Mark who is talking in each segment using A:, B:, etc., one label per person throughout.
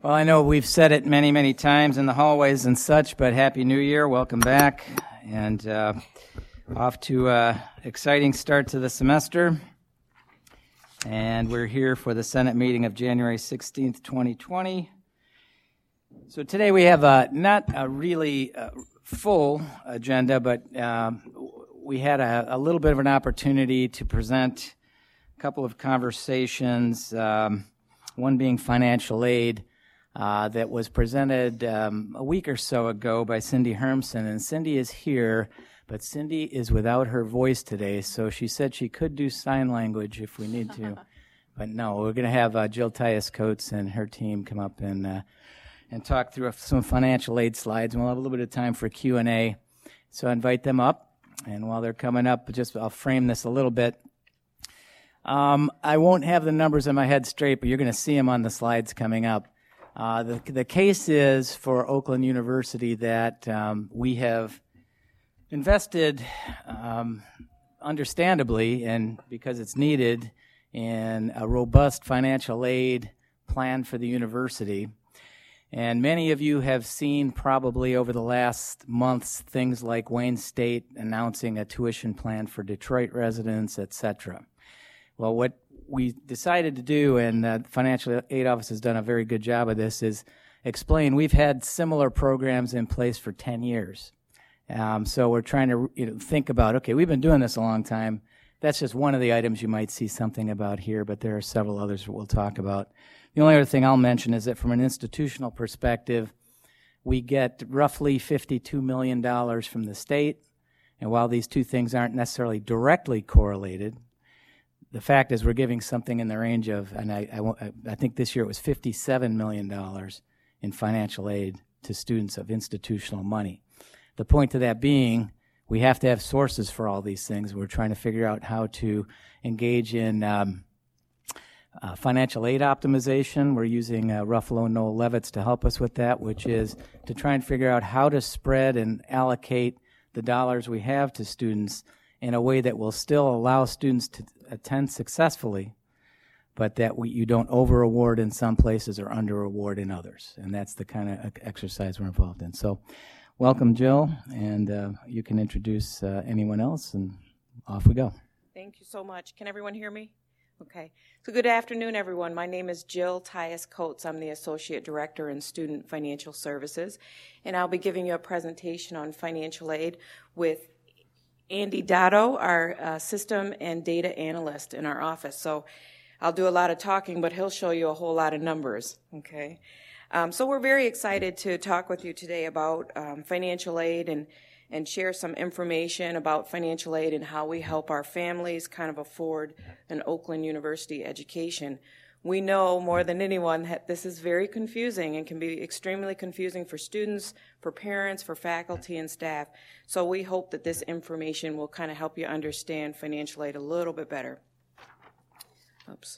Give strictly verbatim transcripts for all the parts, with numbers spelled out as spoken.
A: Well, I know we've said it many, many times in the hallways and such, but Happy New Year. Welcome back. And uh, off to an exciting start to the semester. And we're here for the Senate meeting of January sixteenth, twenty twenty. So today we have a, not a really uh, full agenda, but um, we had a, a little bit of an opportunity to present a couple of conversations, um, one being financial aid. Uh, that was presented um, a week or so ago by Cindy Hermson, and Cindy is here, but Cindy is without her voice today, so she said she could do sign language if we need to, but no, we're going to have uh, Jill Tyus-Coates and her team come up and uh, and talk through some financial aid slides, and we'll have a little bit of time for Q and A, so I invite them up, and while they're coming up, just I'll frame this a little bit. Um, I won't have the numbers in my head straight, but you're going to see them on the slides coming up. Uh, the, the case is for Oakland University that um, we have invested, um, understandably, and because it's needed, in a robust financial aid plan for the university. And many of you have seen probably over the last months things like Wayne State announcing a tuition plan for Detroit residents, et cetera. Well, what we decided to do, and the Financial Aid Office has done a very good job of this, is explain we've had similar programs in place for ten years. Um, so we're trying to you know, think about, okay, we've been doing this a long time. That's just one of the items you might see something about here, but there are several others that we'll talk about. The only other thing I'll mention is that from an institutional perspective, we get roughly fifty-two million dollars from the state, and while these two things aren't necessarily directly correlated, the fact is we're giving something in the range of, and I, I, I think this year it was fifty-seven million dollars in financial aid to students of institutional money. The point to that being, we have to have sources for all these things. We're trying to figure out how to engage in um, uh, financial aid optimization. We're using uh, Ruffalo Noel Levitz to help us with that, which is to try and figure out how to spread and allocate the dollars we have to students in a way that will still allow students to attend successfully, but that we, you don't over-award in some places or under-award in others. And that's the kind of exercise we're involved in. So welcome, Jill, and uh, you can introduce uh, anyone else, and off we go.
B: Thank you so much. Can everyone hear me? Okay. So good afternoon, everyone. My name is Jill Tyus-Coates. I'm the Associate Director in Student Financial Services, and I'll be giving you a presentation on financial aid with Andy Dotto, our uh, system and data analyst in our office. So I'll do a lot of talking, but he'll show you a whole lot of numbers, okay? Um, so we're very excited to talk with you today about um, financial aid and, and share some information about financial aid and how we help our families kind of afford an Oakland University education. We know more than anyone that this is very confusing and can be extremely confusing for students, for parents, for faculty and staff. So we hope that this information will kind of help you understand financial aid a little bit better. Oops.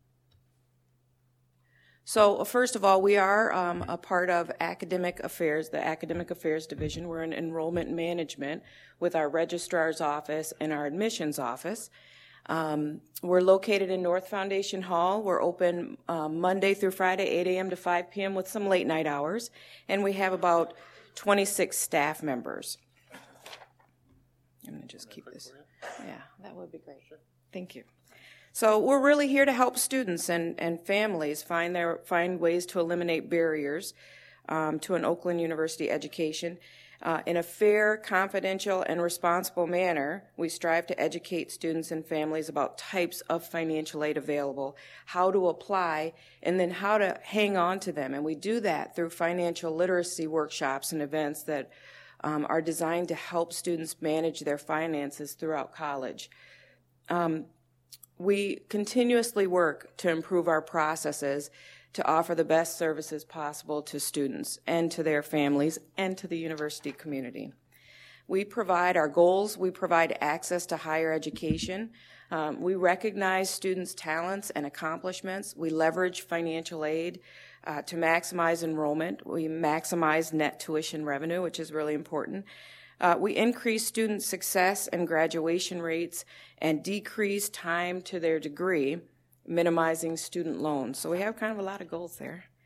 B: So first of all, we are um, a part of Academic Affairs, the Academic Affairs Division. We're in enrollment management with our registrar's office and our admissions office. Um, we're located in North Foundation Hall. We're open um, Monday through Friday, eight a.m. to five p.m. with some late night hours, and we have about twenty-six staff members. I'm going to just keep this. Yeah, that would be great. Sure. Thank you. So we're really here to help students and, and families find their find ways to eliminate barriers um, to an Oakland University education. Uh, in a fair, confidential, and responsible manner, we strive to educate students and families about types of financial aid available, how to apply, and then how to hang on to them. And we do that through financial literacy workshops and events that um, are designed to help students manage their finances throughout college. Um, we continuously work to improve our processes to offer the best services possible to students and to their families and to the university community. We provide our goals. We provide access to higher education. Um, we recognize students' talents and accomplishments. We leverage financial aid uh, to maximize enrollment. We maximize net tuition revenue, which is really important. Uh, we increase student success and graduation rates and decrease time to their degree, minimizing student loans. So we have kind of a lot of goals there.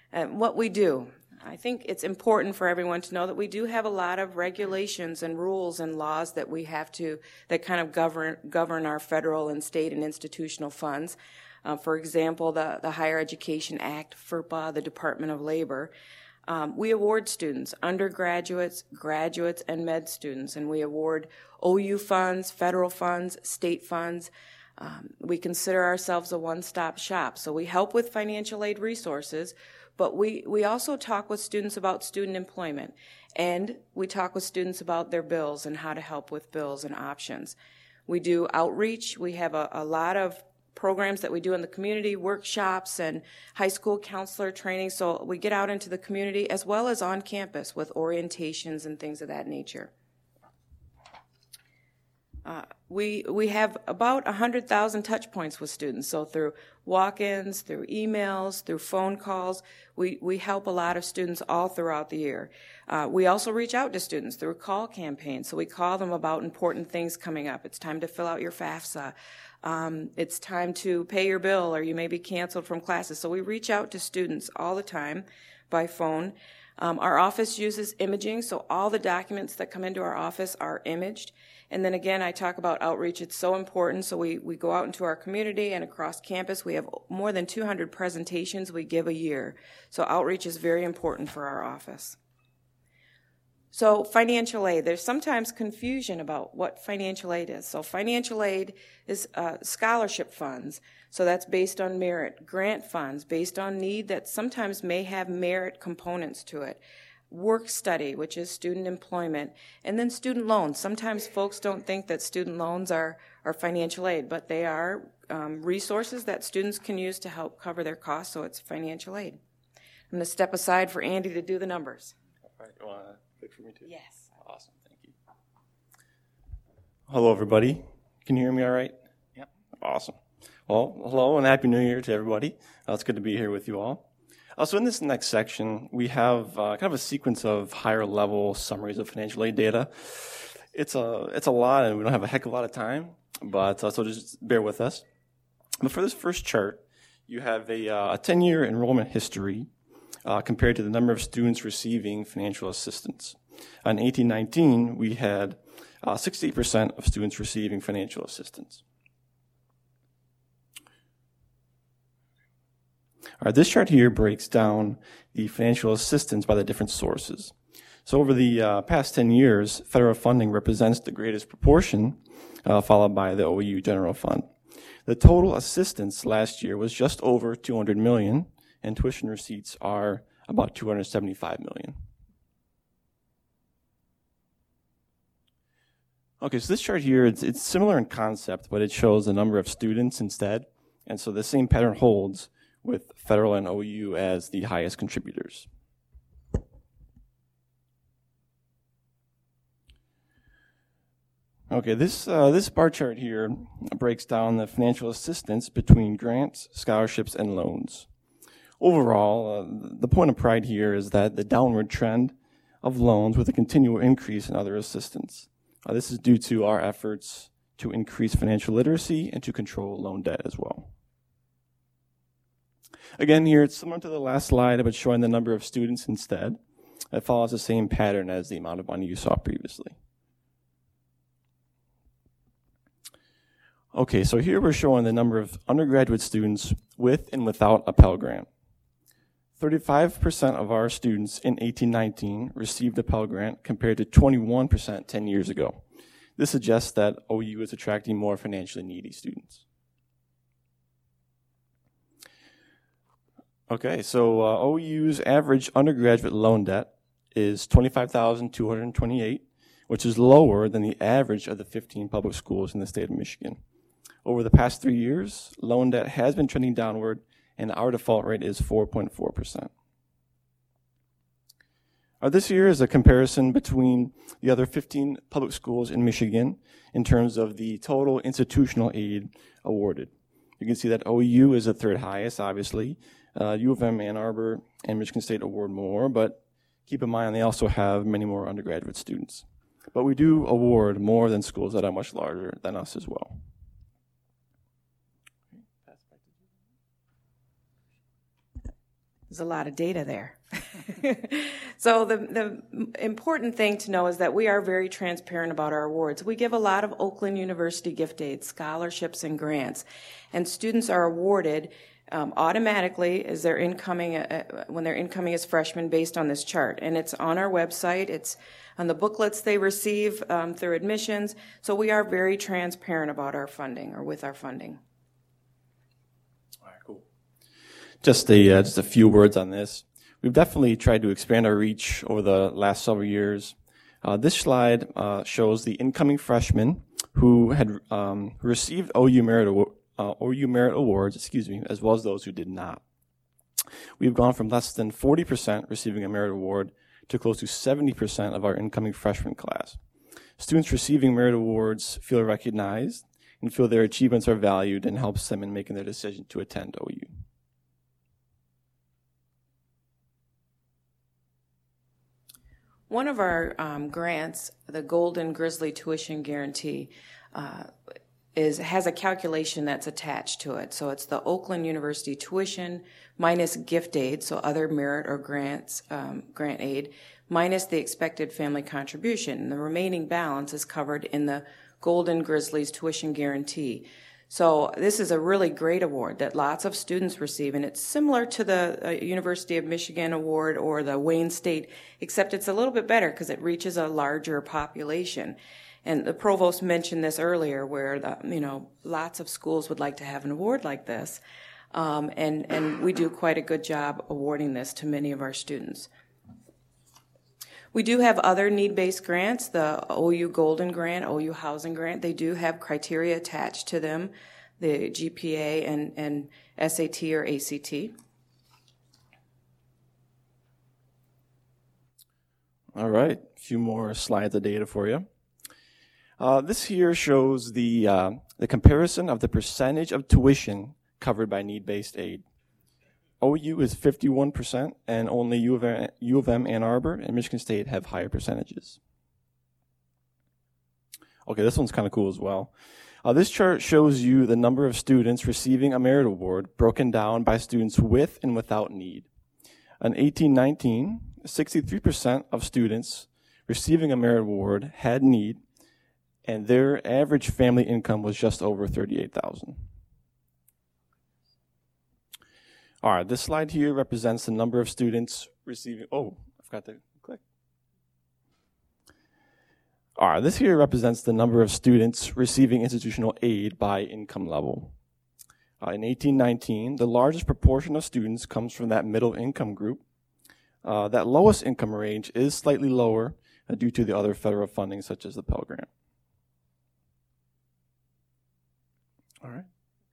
B: And what we do, I think it's important for everyone to know that we do have a lot of regulations and rules and laws that we have to, that kind of govern govern our federal and state and institutional funds. Uh, for example, the, the Higher Education Act, FERPA, the Department of Labor. Um, we award students, undergraduates, graduates, and med students, and we award O U funds, federal funds, state funds. Um, we consider ourselves a one-stop shop, so we help with financial aid resources, but we, we also talk with students about student employment, and we talk with students about their bills and how to help with bills and options. We do outreach. We have a, a lot of programs that we do in the community, workshops and high school counselor training, so we get out into the community as well as on campus with orientations and things of that nature. Uh, we we have about one hundred thousand touch points with students, so through walk-ins, through emails, through phone calls, we, we help a lot of students all throughout the year. Uh, we also reach out to students through call campaigns, so we call them about important things coming up. It's time to fill out your FAFSA. Um, it's time to pay your bill, or you may be canceled from classes. So we reach out to students all the time by phone. Um, our office uses imaging, so all the documents that come into our office are imaged. And then again, I talk about outreach. It's so important. So we, we go out into our community and across campus. We have more than two hundred presentations we give a year. So outreach is very important for our office. So financial aid, there's sometimes confusion about what financial aid is. So financial aid is uh, scholarship funds. So that's based on merit. Grant funds based on need that sometimes may have merit components to it. Work study, which is student employment. And then student loans. Sometimes folks don't think that student loans are, are financial aid, but they are um, resources that students can use to help cover their costs, so it's financial aid. I'm going to step aside for Andy to do the numbers.
C: All right, you want to click for me too?
B: Yes.
C: Awesome, thank you. Hello, everybody. Can you hear me all right?
A: Yep.
C: Awesome. Well, hello and Happy New Year to everybody. Uh, it's good to be here with you all. Uh, so in this next section, we have uh, kind of a sequence of higher level summaries of financial aid data. It's a, it's a lot, and we don't have a heck of a lot of time, but uh, so just bear with us. But for this first chart, you have a, uh, a ten-year enrollment history uh, compared to the number of students receiving financial assistance. In eighteen nineteen, we had uh, sixty-eight percent of students receiving financial assistance. All right, this chart here breaks down the financial assistance by the different sources. So over the uh, past ten years, federal funding represents the greatest proportion, uh, followed by the O U General Fund. The total assistance last year was just over two hundred million dollars, and tuition receipts are about two hundred seventy-five million dollars. Okay, so this chart here, it's, it's similar in concept, but it shows the number of students instead. And so the same pattern holds with federal and O U as the highest contributors. Okay, this uh, this bar chart here breaks down the financial assistance between grants, scholarships, and loans. Overall, uh, the point of pride here is that the downward trend of loans with a continual increase in other assistance. Uh, this is due to our efforts to increase financial literacy and to control loan debt as well. Again, here it's similar to the last slide, but showing the number of students instead. It follows the same pattern as the amount of money you saw previously. Okay, so here we're showing the number of undergraduate students with and without a Pell Grant. thirty-five percent of our students in eighteen nineteen received a Pell Grant compared to twenty-one percent ten years ago. This suggests that O U is attracting more financially needy students. Okay, so uh, O U's average undergraduate loan debt is twenty-five thousand two hundred twenty-eight dollars, which is lower than the average of the fifteen public schools in the state of Michigan. Over the past three years, loan debt has been trending downward, and our default rate is four point four percent. Uh, this here is a comparison between the other fifteen public schools in Michigan in terms of the total institutional aid awarded. You can see that O U is the third highest, obviously. Uh, U of M, Ann Arbor, and Michigan State award more, but keep in mind they also have many more undergraduate students. But we do award more than schools that are much larger than us as well.
B: There's a lot of data there. So the, the important thing to know is that we are very transparent about our awards. We give a lot of Oakland University gift aids, scholarships, and grants, and students are awarded um, automatically as they're incoming uh, when they're incoming as freshmen based on this chart. And it's on our website. It's on the booklets they receive um, through admissions. So we are very transparent about our funding or with our funding.
C: Just a uh, just a few words on this. We've definitely tried to expand our reach over the last several years. Uh, this slide uh, shows the incoming freshmen who had um, received O U Merit uh, O U Merit Awards, excuse me, as well as those who did not. We've gone from less than forty percent receiving a Merit Award to close to seventy percent of our incoming freshman class. Students receiving Merit Awards feel recognized and feel their achievements are valued and helps them in making their decision to attend O U.
B: One of our um, grants, the Golden Grizzly Tuition Guarantee, uh, is has a calculation that's attached to it. So it's the Oakland University tuition minus gift aid, so other merit or grants, um, grant aid, minus the expected family contribution. And the remaining balance is covered in the Golden Grizzlies Tuition Guarantee. So this is a really great award that lots of students receive, and it's similar to the uh, University of Michigan award or the Wayne State, except it's a little bit better because it reaches a larger population. And the provost mentioned this earlier, where the, you know lots of schools would like to have an award like this, um, and and we do quite a good job awarding this to many of our students. We do have other need-based grants, the O U Golden Grant, O U Housing Grant. They do have criteria attached to them, the G P A and, and S A T or A C T.
C: All right, a few more slides of data for you. Uh, this here shows the, uh, the comparison of the percentage of tuition covered by need-based aid. O U is fifty-one percent, and only U of M, U of M Ann Arbor and Michigan State have higher percentages. Okay, this one's kind of cool as well. Uh, this chart shows you the number of students receiving a merit award broken down by students with and without need. In eighteen nineteen, sixty-three percent of students receiving a merit award had need, and their average family income was just over thirty-eight thousand dollars. All right, this slide here represents the number of students receiving, oh, I forgot to click. All right, this here represents the number of students receiving institutional aid by income level. Uh, in eighteen nineteen, the largest proportion of students comes from that middle income group. Uh, that lowest income range is slightly lower uh, due to the other federal funding such as the Pell Grant. All right.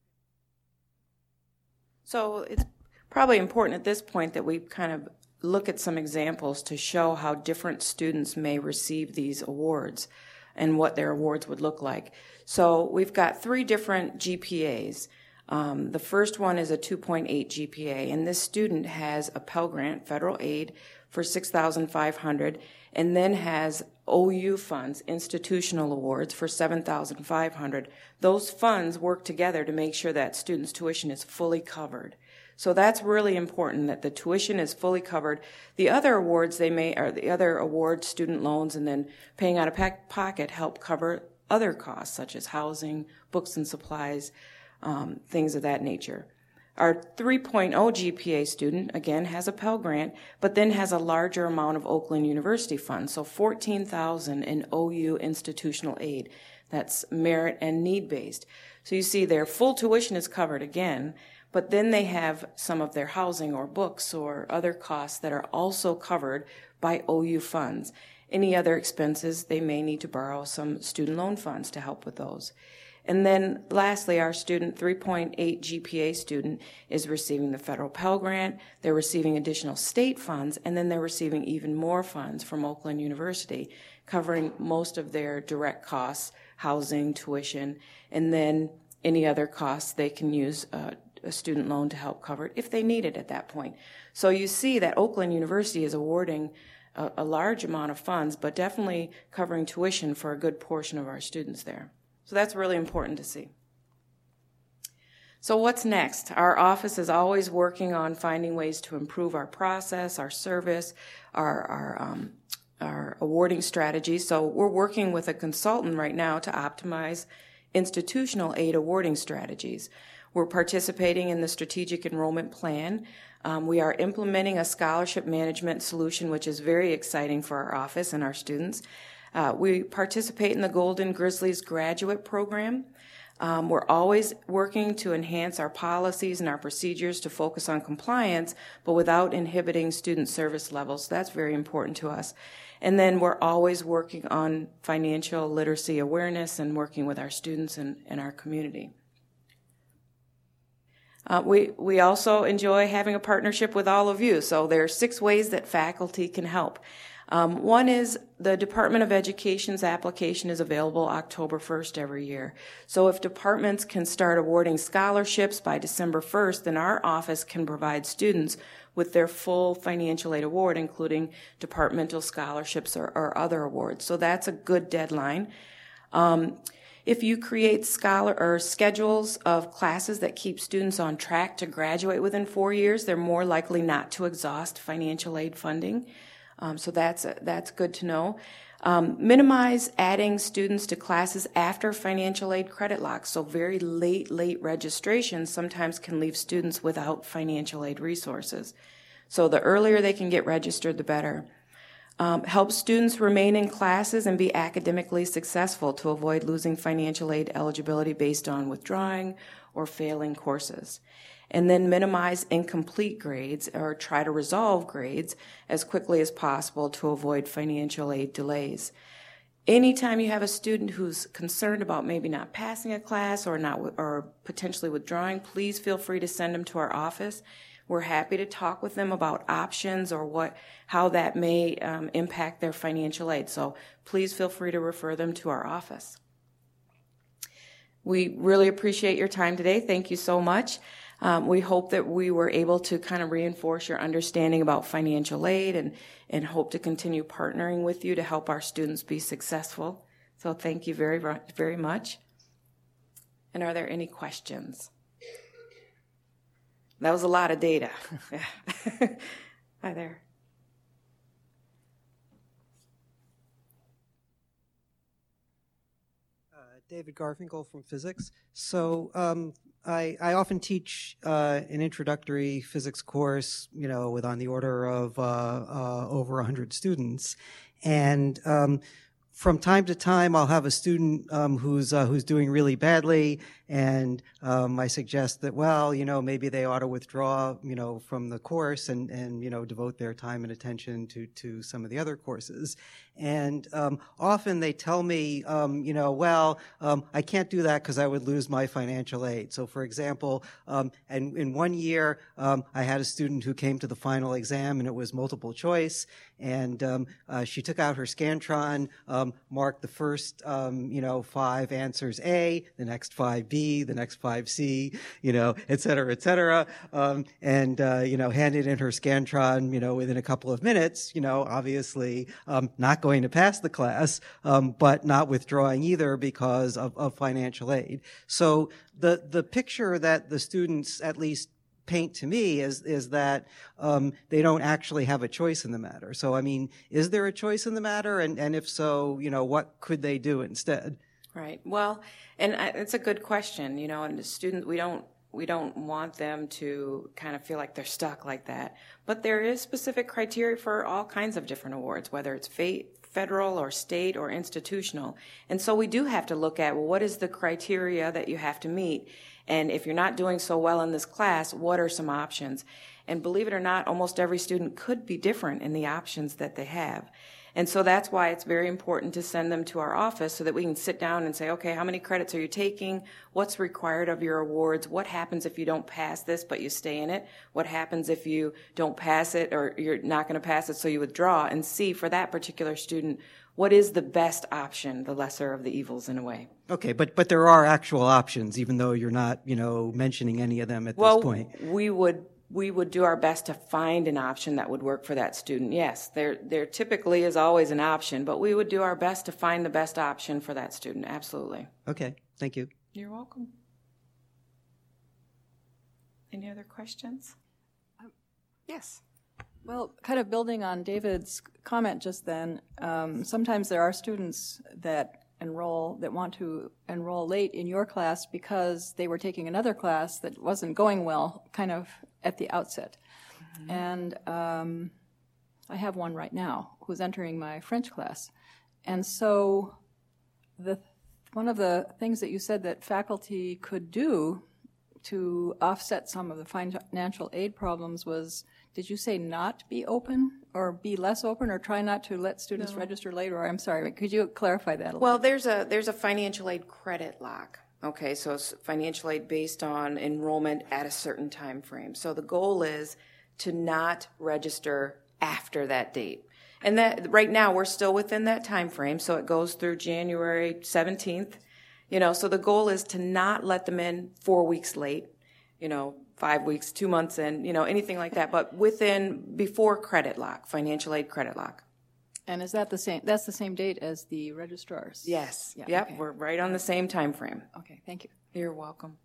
B: So it's probably important at this point that we kind of look at some examples to show how different students may receive these awards and what their awards would look like. So we've got three different G P As. Um, the first one is a two point eight G P A, and this student has a Pell Grant, federal aid, for six thousand five hundred dollars, and then has O U funds, institutional awards, for seven thousand five hundred dollars. Those funds work together to make sure that student's tuition is fully covered. So that's really important, that the tuition is fully covered. The other awards they may, or the other awards, student loans, and then paying out of pocket help cover other costs such as housing, books and supplies, um, things of that nature. Our three point oh G P A student, again, has a Pell Grant, but then has a larger amount of Oakland University funds, so fourteen thousand dollars in O U institutional aid. That's merit and need-based. So you see their full tuition is covered again, but then they have some of their housing or books or other costs that are also covered by O U funds. Any other expenses, they may need to borrow some student loan funds to help with those. And then lastly, our student, three point eight G P A student, is receiving the federal Pell Grant, they're receiving additional state funds, and then they're receiving even more funds from Oakland University, covering most of their direct costs, housing, tuition, and then any other costs they can use uh, a student loan to help cover it if they need it at that point. So you see that Oakland University is awarding a, a large amount of funds, but definitely covering tuition for a good portion of our students there. So that's really important to see. So what's next? Our office is always working on finding ways to improve our process, our service, our, our, um, our awarding strategy. So we're working with a consultant right now to optimize institutional aid awarding strategies. We're participating in the strategic enrollment plan. Um, we are implementing a scholarship management solution, which is very exciting for our office and our students. Uh, we participate in the Golden Grizzlies graduate program. Um, we're always working to enhance our policies and our procedures to focus on compliance, but without inhibiting student service levels. That's very important to us. And then we're always working on financial literacy awareness and working with our students and, and our community. Uh, we, we also enjoy having a partnership with all of you. So there are six ways that faculty can help. Um, one is the Department of Education's application is available October first every year. So if departments can start awarding scholarships by December first, then our office can provide students with their full financial aid award, including departmental scholarships or, or other awards. So that's a good deadline. Um, if you create scholar or schedules of classes that keep students on track to graduate within four years, they're more likely not to exhaust financial aid funding. Um, so that's that's good to know. Um, minimize adding students to classes after financial aid credit locks. So very late, late registrations sometimes can leave students without financial aid resources. So the earlier they can get registered, the better. Um, help students remain in classes and be academically successful to avoid losing financial aid eligibility based on withdrawing or failing courses. And then minimize incomplete grades or try to resolve grades as quickly as possible to avoid financial aid delays. Anytime you have a student who's concerned about maybe not passing a class or not or potentially withdrawing, please feel free to send them to our office. We're happy to talk with them about options or what how that may um, impact their financial aid. So please feel free to refer them to our office. We really appreciate your time today. Thank you so much. Um, we hope that we were able to kind of reinforce your understanding about financial aid and, and hope to continue partnering with you to help our students be successful. So thank you very, very much. And are there any questions? That was a lot of data. Hi there.
D: Uh, David Garfinkel from physics. So um, I, I often teach uh, an introductory physics course, you know, with on the order of uh, uh, over one hundred students. And um, from time to time, I'll have a student um, who's uh, who's doing really badly, and um, I suggest that, well, you know, maybe they ought to withdraw, you know, from the course and and you know devote their time and attention to to some of the other courses. And um, often they tell me, um, you know, well, um, I can't do that because I would lose my financial aid. So, for example, um, and in one year, um, I had a student who came to the final exam, and it was multiple choice, and um, uh, she took out her Scantron, um, marked the first, um, you know, five answers A, the next five B, the next five C, you know, et cetera, et cetera, um, and, uh, you know, handed in her Scantron, you know, within a couple of minutes, you know, obviously um, not going to pass the class, um, but not withdrawing either because of, of financial aid. So the, the picture that the students at least paint to me is is that um, they don't actually have a choice in the matter. So, I mean, is there a choice in the matter? And, and if so, you know, what could they do instead?
B: Right. Well, and I, it's a good question, you know, and the student, we don't, we don't want them to kind of feel like they're stuck like that. But there is specific criteria for all kinds of different awards, whether it's fate, federal or state or institutional. And so we do have to look at, well, what is the criteria that you have to meet? And if you're not doing so well in this class, what are some options? And believe it or not, almost every student could be different in the options that they have. And so that's why it's very important to send them to our office so that we can sit down and say, okay, how many credits are you taking? What's required of your awards? What happens if you don't pass this but you stay in it? What happens if you don't pass it or you're not going to pass it so you withdraw? And see for that particular student, what is the best option, the lesser of the evils in a way.
D: Okay, but but there are actual options, even though you're not, you know, mentioning any of them at
B: well,
D: this point.
B: Well, we would we would do our best to find an option that would work for that student. Yes, there there typically is always an option, but we would do our best to find the best option for that student. Absolutely.
D: Okay, thank you.
B: You're welcome. Any other questions? Yes.
E: Well, kind of building on David's comment just then, um, sometimes there are students that enroll, that want to enroll late in your class because they were taking another class that wasn't going well kind of at the outset. Mm-hmm. And um, I have one right now who's entering my French class. And so the one of the things that you said that faculty could do to offset some of the financial aid problems was, did you say not be open or be less open or try not to let students no. register late? Or I'm sorry, could you clarify that a little?
B: Well, there's a there's a financial aid credit lock. Okay, so it's financial aid based on enrollment at a certain time frame. So the goal is to not register after that date. And that right now we're still within that time frame, so it goes through January seventeenth. You know, so the goal is to not let them in four weeks late, you know, five weeks, two months in, you know, anything like that, but within, before credit lock, financial aid credit lock.
E: And is that the same, that's the same date as the registrars?
B: Yes.
E: Yeah,
B: yep,
E: okay.
B: We're right on the same time frame.
E: Okay, thank you.
B: You're welcome.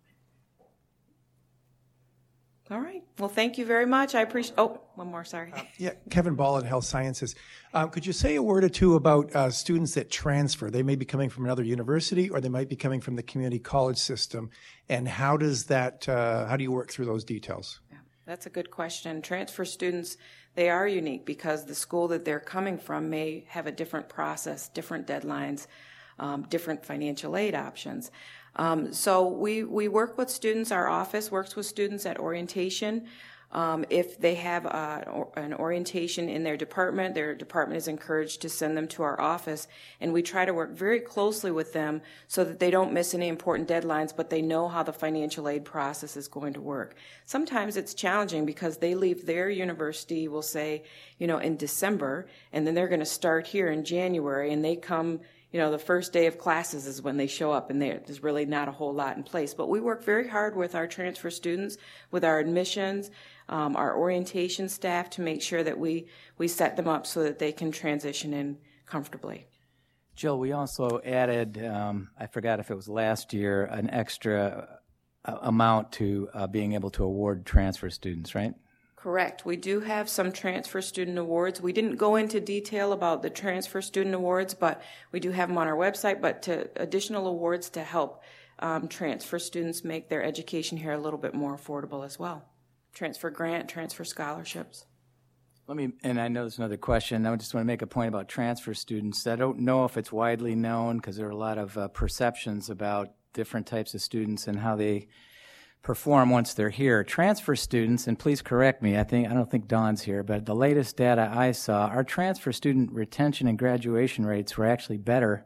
B: All right. Well, thank you very much. I appreciate, oh, one more, sorry.
F: Uh, yeah, Kevin Ball at Health Sciences. Um, could you say a word or two about uh, students that transfer? They may be coming from another university or they might be coming from the community college system. And how does that, uh, how do you work through those details?
B: Yeah, that's a good question. Transfer students, they are unique because the school that they're coming from may have a different process, different deadlines, um, different financial aid options. Um, so we, we work with students, our office works with students at orientation. Um, if they have uh, an orientation in their department, their department is encouraged to send them to our office, and we try to work very closely with them so that they don't miss any important deadlines, but they know how the financial aid process is going to work. Sometimes it's challenging because they leave their university, we'll say, you know, in December, and then they're going to start here in January, and they come, you know, the first day of classes is when they show up, and there's really not a whole lot in place. But we work very hard with our transfer students, with our admissions, um, our orientation staff to make sure that we, we set them up so that they can transition in comfortably.
A: Jill, we also added, um, I forgot if it was last year, an extra uh, amount to uh, being able to award transfer students, right?
B: Correct. We do have some transfer student awards. We didn't go into detail about the transfer student awards, but we do have them on our website, but to additional awards to help um, transfer students make their education here a little bit more affordable as well. Transfer grant, transfer scholarships.
A: Let me, and I know there's another question. I just want to make a point about transfer students. I don't know if it's widely known because there are a lot of uh, perceptions about different types of students and how they perform once they're here. Transfer students, and please correct me, I think I don't think Dawn's here, but the latest data I saw, our transfer student retention and graduation rates were actually better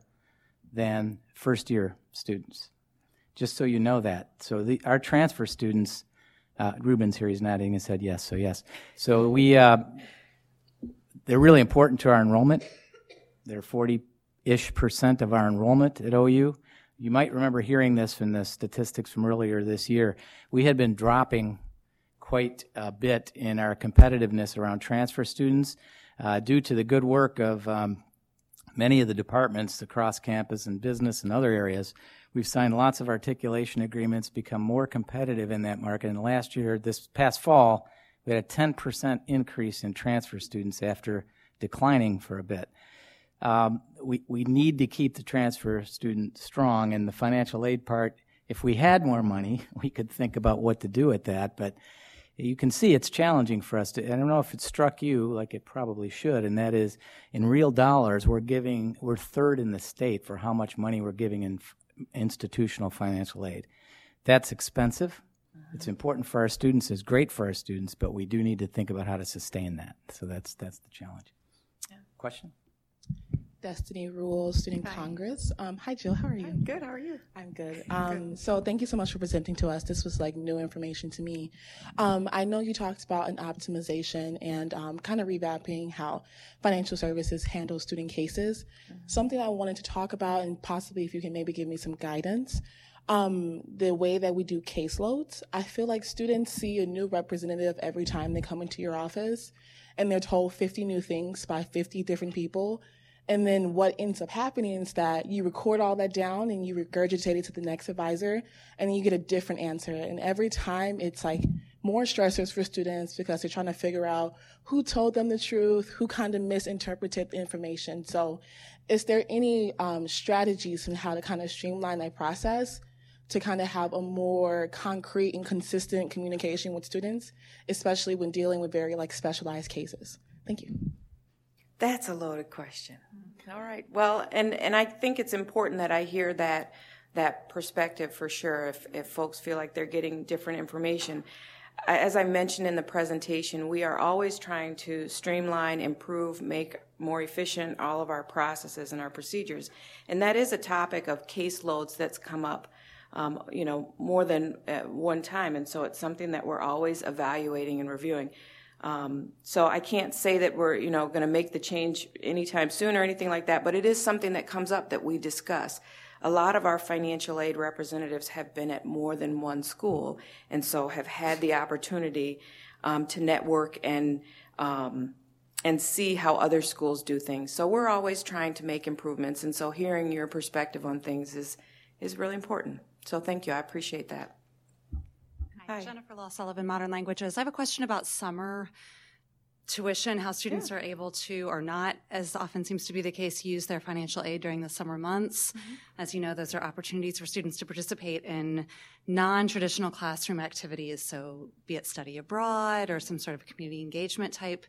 A: than first-year students. Just so you know that. So the, our transfer students, uh, Ruben's here, he's nodding his head yes, so yes. So we, uh, they're really important to our enrollment. They're forty-ish percent of our enrollment at O U. You might remember hearing this from the statistics from earlier this year. We had been dropping quite a bit in our competitiveness around transfer students uh, due to the good work of um, many of the departments across campus and business and other areas. We've signed lots of articulation agreements, become more competitive in that market. And last year, this past fall, we had a ten percent increase in transfer students after declining for a bit. Um, we, we need to keep the transfer student strong, and the financial aid part, if we had more money, we could think about what to do with that, but you can see it's challenging for us to, I don't know if it struck you like it probably should, and that is in real dollars, we're giving, we're third in the state for how much money we're giving in f- institutional financial aid. That's expensive. Mm-hmm. It's important for our students, it's great for our students, but we do need to think about how to sustain that. So that's, that's the challenge. Yeah. Question?
G: Destiny Rule, Student hi. Congress. Um, hi, Jill. How are you?
B: I'm good. How are you?
G: I'm good. Um, good. So thank you so much for presenting to us. This was like new information to me. Um, I know you talked about an optimization and um, kind of revamping how financial services handle student cases. Mm-hmm. Something I wanted to talk about, and possibly if you can maybe give me some guidance, um, the way that we do caseloads. I feel like students see a new representative every time they come into your office, and they're told fifty new things by fifty different people. And then what ends up happening is that you record all that down and you regurgitate it to the next advisor, and then you get a different answer. And every time it's like more stressors for students because they're trying to figure out who told them the truth, who kind of misinterpreted the information. So is there any um, strategies on how to kind of streamline that process to kind of have a more concrete and consistent communication with students, especially when dealing with very like specialized cases? Thank you.
B: That's a loaded question. All right. Well, and, and I think it's important that I hear that that perspective for sure if, if folks feel like they're getting different information. As I mentioned in the presentation, we are always trying to streamline, improve, make more efficient all of our processes and our procedures. And that is a topic of caseloads that's come up, um, you know, more than uh, one time. And so it's something that we're always evaluating and reviewing. Um, so I can't say that we're, you know, going to make the change anytime soon or anything like that, but it is something that comes up that we discuss. A lot of our financial aid representatives have been at more than one school, and so have had the opportunity um, to network and um, and see how other schools do things. So we're always trying to make improvements, and so hearing your perspective on things is is really important. So thank you. I appreciate that.
H: Hi, Jennifer Law Sullivan, Modern Languages. I have a question about summer tuition, how students yeah. are able to, or not, as often seems to be the case, use their financial aid during the summer months. Mm-hmm. As you know, those are opportunities for students to participate in non-traditional classroom activities, so be it study abroad or some sort of community engagement type,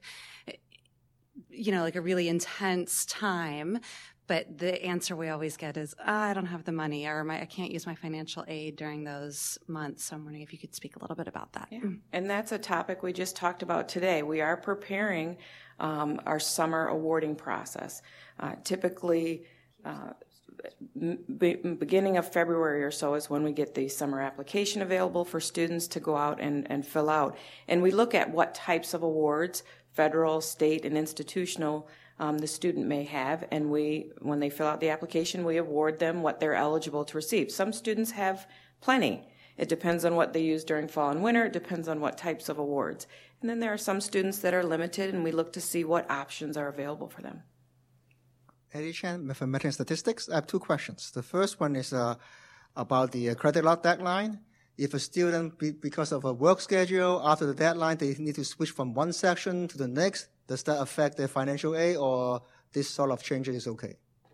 H: you know, like a really intense time. But the answer we always get is, oh, I don't have the money, or my, I can't use my financial aid during those months. So I'm wondering if you could speak a little bit about that.
B: Yeah. And that's a topic we just talked about today. We are preparing um, our summer awarding process. Uh, typically, uh, be, beginning of February or so is when we get the summer application available for students to go out and, and fill out. And we look at what types of awards, federal, state, and institutional, Um, the student may have, and we, when they fill out the application, we award them what they're eligible to receive. Some students have plenty. It depends on what they use during fall and winter. It depends on what types of awards. And then there are some students that are limited, and we look to see what options are available for them.
I: Eddie Chan, Mathematics and Statistics. I have two questions. The first one is uh, about the uh, credit lock deadline. If a student, be, because of a work schedule, after the deadline, they need to switch from one section to the next, does that affect their financial aid, or this sort of change is okay?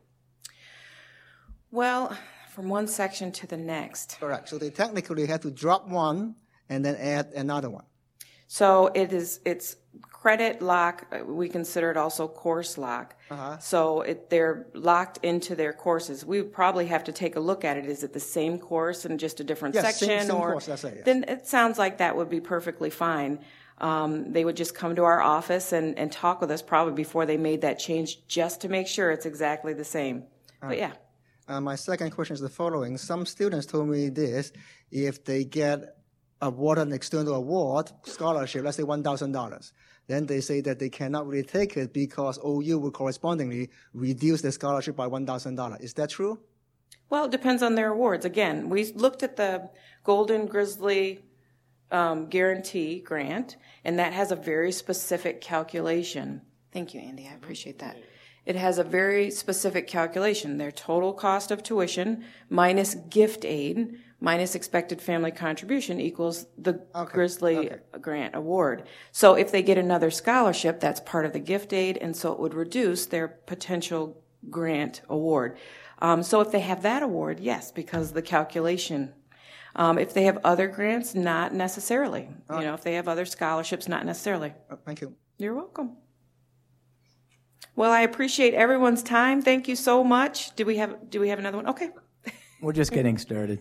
B: Well, from one section to the next.
I: Correct. So they technically have to drop one and then add another one.
B: So it is, it's credit lock. We consider it also course lock. Uh-huh. So it, they're locked into their courses. We would probably have to take a look at it. Is it the same course in just a different
I: yes,
B: section?
I: Same, same
B: or
I: course, that's it, yes.
B: Then it sounds like that would be perfectly fine. Um, they would just come to our office and, and talk with us probably before they made that change, just to make sure it's exactly the same. Uh, but yeah.
I: Uh, my second question is the following. Some students told me this: if they get awarded an external award, scholarship, let's say one thousand dollars, then they say that they cannot really take it because O U will correspondingly reduce the scholarship by one thousand dollars. Is that true?
B: Well, it depends on their awards. Again, we looked at the Golden Grizzly Um, guarantee grant, and that has a very specific calculation. Thank you, Andy. I appreciate that. It has a very specific calculation. Their total cost of tuition minus gift aid minus expected family contribution equals the okay. Grizzly okay. Grant Award. So if they get another scholarship, that's part of the gift aid, and so it would reduce their potential grant award. Um, so if they have that award, yes, because the calculation. Um, if they have other grants, not necessarily. Uh, you know, if they have other scholarships, not necessarily.
I: Uh, thank you.
B: You're welcome. Well, I appreciate everyone's time. Thank you so much. Do we have Do we have another one? Okay.
A: We're just getting started.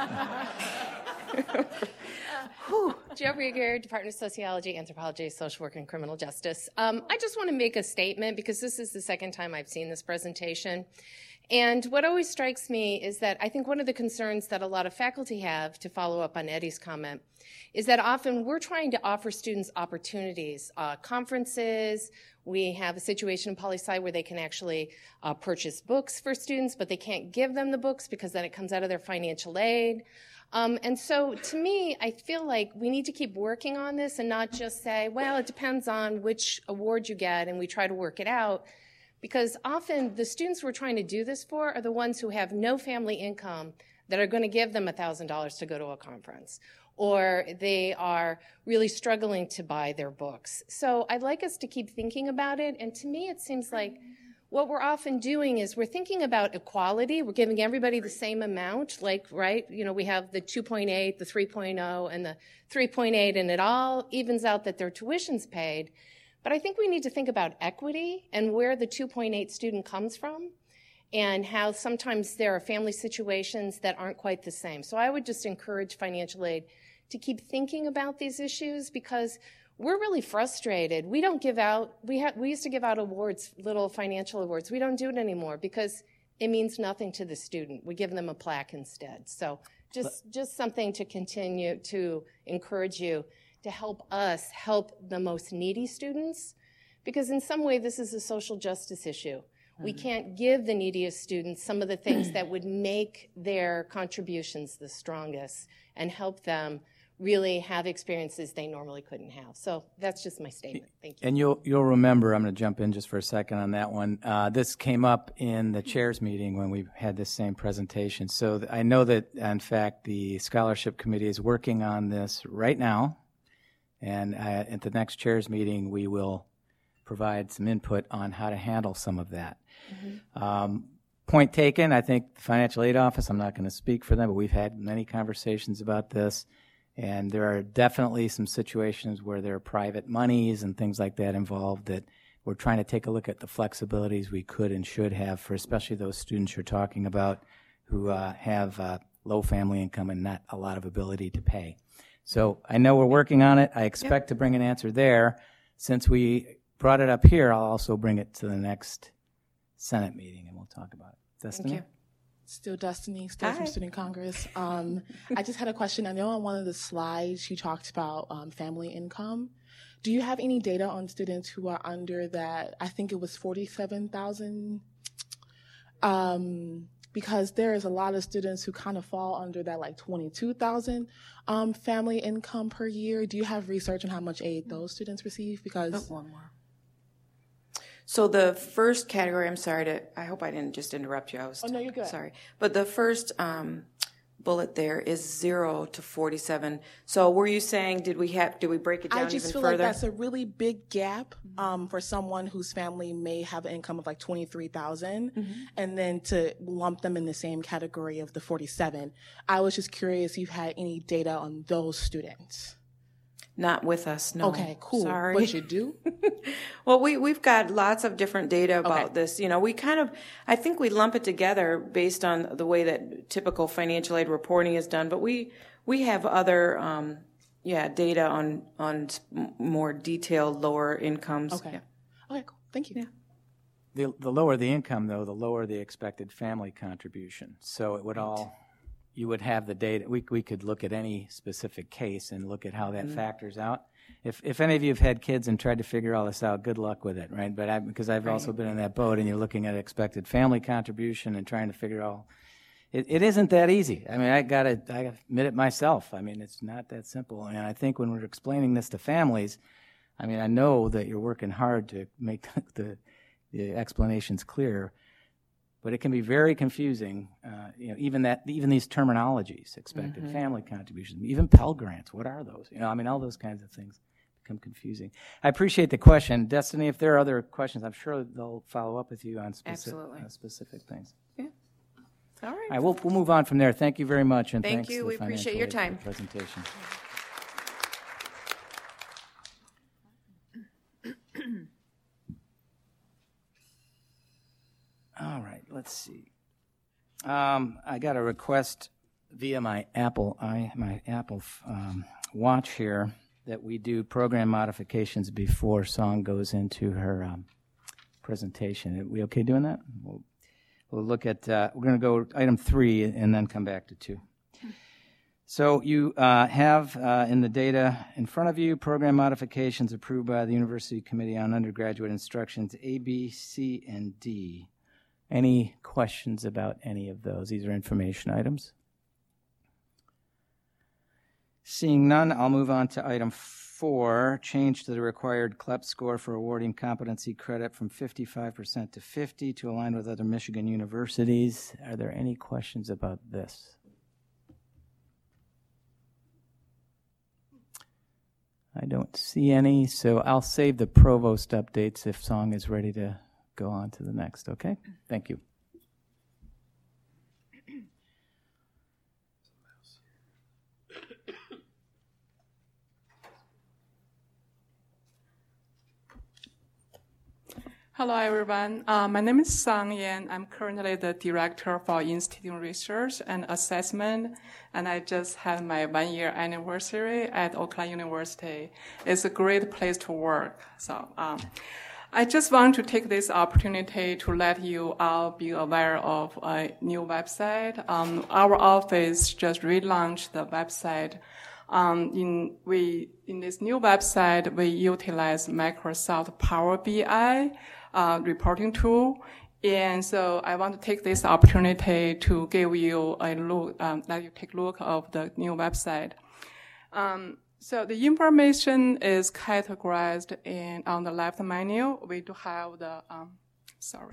J: Jeffrey Aguirre, Department of Sociology, Anthropology, Social Work, and Criminal Justice. Um, I just want to make a statement because this is the second time I've seen this presentation. And what always strikes me is that I think one of the concerns that a lot of faculty have, to follow up on Eddie's comment, is that often we're trying to offer students opportunities, uh, conferences. We have a situation in poli-sci where they can actually uh, purchase books for students, but they can't give them the books because then it comes out of their financial aid. Um, and so to me, I feel like we need to keep working on this and not just say, well, it depends on which award you get and we try to work it out. Because often the students we're trying to do this for are the ones who have no family income that are going to give them one thousand dollars to go to a conference. or they are really struggling to buy their books. So I'd like us to keep thinking about it. And to me, it seems like what we're often doing is we're thinking about equality. We're giving everybody the same amount, like, right? You know, we have the two point eight, the three point oh, and the three point eight, and it all evens out that their tuition's paid. But I think we need to think about equity and where the two point eight student comes from, and how sometimes there are family situations that aren't quite the same. So I would just encourage financial aid to keep thinking about these issues, because we're really frustrated. We don't give out, we, ha- we used to give out awards, little financial awards. We don't do it anymore because it means nothing to the student. We give them a plaque instead. So just, just something to continue to encourage you to help us help the most needy students, because in some way this is a social justice issue. Mm-hmm. We can't give the neediest students some of the things that would make their contributions the strongest and help them really have experiences they normally couldn't have. So that's just my statement. Thank you.
A: And you'll you'll remember, I'm going to jump in just for a second on that one. Uh, this came up in the chairs meeting when we had this same presentation. So th- I know that, in fact, the scholarship committee is working on this right now. And uh, at the next chairs meeting, we will provide some input on how to handle some of that. Mm-hmm. Um, point taken. I think the financial aid office, I'm not going to speak for them, but we've had many conversations about this. And there are definitely some situations where there are private monies and things like that involved that we're trying to take a look at the flexibilities we could and should have for especially those students you're talking about who uh, have uh, low family income and not a lot of ability to pay. So I know we're working on it. I expect yep. to bring an answer there. Since we brought it up here, I'll also bring it to the next Senate meeting, and we'll talk about it. Destiny?
B: Thank you.
G: Still Destiny, still
B: Hi.
G: from Student Congress. Um, I just had a question. I know on one of the slides you talked about um, family income. Do you have any data on students who are under that? I think it was forty-seven thousand. Um, because there is a lot of students who kind of fall under that like twenty-two thousand um, family income per year. Do you have research on how much aid those students receive? Because
B: oh, one more. So the first category, I'm sorry to, I hope I didn't just interrupt you. I was
G: oh, no, you're good.
B: Sorry. But the first um, bullet there is zero to forty-seven. So were you saying, did we have, did we break it down even further?
G: I just feel like that's a really big gap um, for someone whose family may have an income of like twenty-three thousand, mm-hmm. and then to lump them in the same category of the forty-seven. I was just curious if you've had any data on those students.
B: Not with us, no.
G: Okay, cool.
B: Sorry.
G: What you do?
B: Well, we, we've got lots of different data about
G: okay.
B: this. You know, we kind of, I think we lump it together based on the way that typical financial aid reporting is done, but we, we have other, um, yeah, data on, on more detailed lower incomes.
G: Okay.
B: Yeah.
G: Okay, cool. Thank you.
B: Yeah.
A: The, the lower the income, though, the lower the expected family contribution. So it would
B: right.
A: all... You would have the data. We we could look at any specific case and look at how that mm-hmm. factors out. If if any of you have had kids and tried to figure all this out, good luck with it, right? But I, because I've right. also been in that boat, and you're looking at expected family contribution and trying to figure out. It, it isn't that easy. I mean, I gotta I gotta admit it myself. I mean, it's not that simple. And I think when we're explaining this to families, I mean, I know that you're working hard to make the the explanations clear. But it can be very confusing, uh, you know, even that, even these terminologies, expected mm-hmm. family contributions, even Pell Grants, what are those? You know, I mean, all those kinds of things become confusing. I appreciate the question. Destiny, if there are other questions, I'm sure they'll follow up with you on specific, uh, specific things.
B: Yeah. All right.
A: All right, we'll, we'll move on from there. Thank you very much, and
B: Thank
A: thanks
B: you.
A: to the
B: We appreciate your time.
A: Presentation. All right, let's see. Um, I got a request via my Apple i my Apple um, Watch here that we do program modifications before Song goes into her um, presentation. Are we okay doing that? We'll, we'll look at. Uh, we're going to go item three and then come back to two. So you uh, have uh, in the data in front of you program modifications approved by the University Committee on Undergraduate Instructions A, B, C, and D. Any questions about any of those? These are information items. Seeing none, I'll move on to item four, change to the required C L E P score for awarding competency credit from fifty-five percent to fifty to align with other Michigan universities. Are there any questions about this? I don't see any, so I'll save the provost updates if Song is ready to go on to the next, okay? Thank you.
K: Hello, everyone. Uh, my name is Sang Yan. I'm currently the director for Institute Research and Assessment, and I just had my one-year anniversary at Oakland University. It's a great place to work. So um, I just want to take this opportunity to let you all be aware of a new website. Um, our office just relaunched the website. Um, in we in this new website, we utilize Microsoft Power B I. Uh, reporting tool. And so I want to take this opportunity to give you a look, um, let you take a look of the new website. Um, so the information is categorized in, on the left menu. We do have the, um, sorry,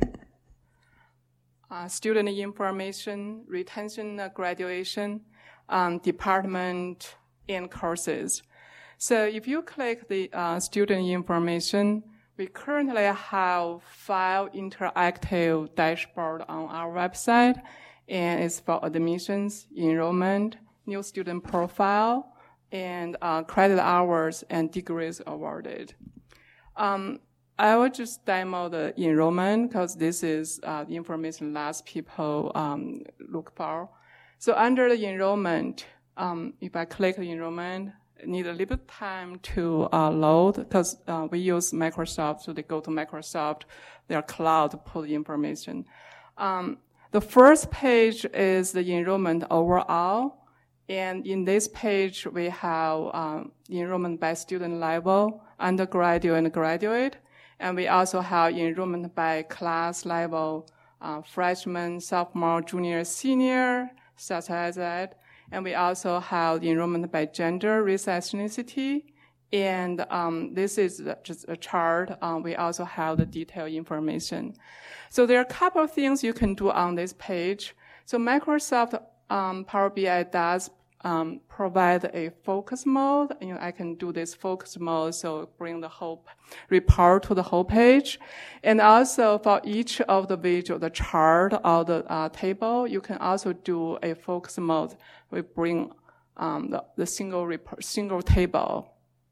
K: uh, student information, retention, uh, graduation, um, department, and courses. So if you click the uh, student information, we currently have five interactive dashboards on our website, and it's for admissions, enrollment, new student profile, and uh, credit hours and degrees awarded. Um, I will just demo the enrollment because this is uh, the information lots people um, look for. So under the enrollment, um, if I click the enrollment, need a little bit time to uh, load because uh, we use Microsoft, so they go to Microsoft, their cloud to pull the information. Um, the first page is the enrollment overall, and in this page we have um, enrollment by student level, undergraduate and graduate, and we also have enrollment by class level, uh, freshman, sophomore, junior, senior, such as that. And we also have the enrollment by gender, race, ethnicity. And um, this is just a chart. Um, we also have the detailed information. So there are a couple of things you can do on this page. So Microsoft um, Power B I does um, provide a focus mode. You know, I can do this focus mode, so bring the whole report to the whole page. And also for each of the visual, the chart or the uh, table, you can also do a focus mode. We bring um, the, the single report, single table.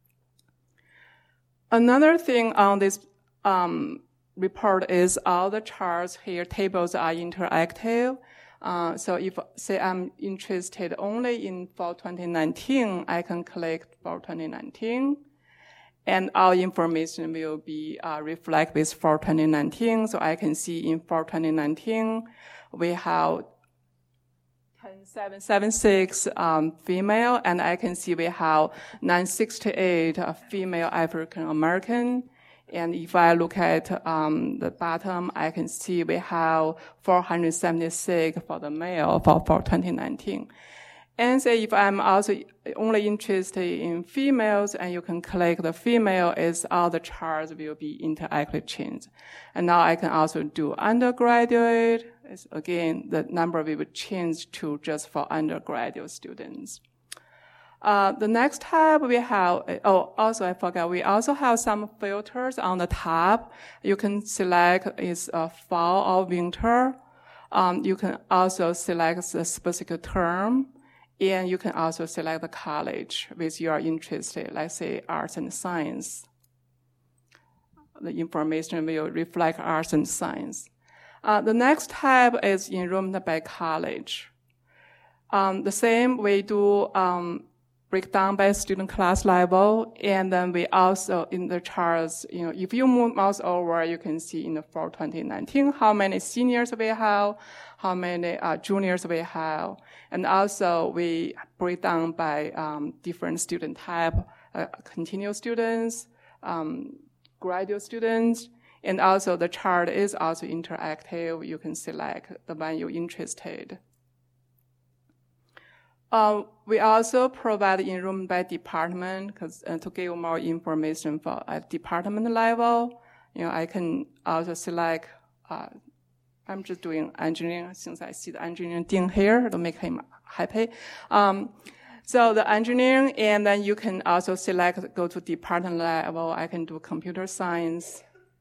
K: Another thing on this um, report is all the charts here, tables are interactive. Uh, so if, say, I'm interested only in fall twenty nineteen, I can click fall twenty nineteen, and all information will be uh, reflected with fall twenty nineteen. So I can see in fall twenty nineteen, we have ten seven seven six um, female, and I can see we have nine sixty-eight uh, female African American. And if I look at um, the bottom, I can see we have four hundred seventy-six for the male for, for twenty nineteen. And say if I'm also only interested in females, and you can click the female, is all the charts will be interactively changed. And now I can also do undergraduate. It's, again, the number will change to just for undergraduate students. Uh, the next tab we have, oh, also I forgot, we also have some filters on the top. You can select is uh, fall or winter. Um, you can also select the specific term, and you can also select the college with your interest, like say arts and science. The information will reflect arts and science. Uh, the next tab is enrollment by college. Um, the same we do, um, break down by student class level, and then we also, in the charts, you know, if you move mouse over, you can see in the fall twenty nineteen how many seniors we have, how many uh, juniors we have, and also we break down by um, different student type, uh, continual students, um, graduate students, and also the chart is also interactive. You can select the one you're interested. Uh, we also provide enrollment by department because uh, to give more information for at department level. You know, I can also select. Uh, I'm just doing engineering since I see the engineering thing here to make him happy. Um, So the engineering, and then you can also select, go to department level. I can do computer science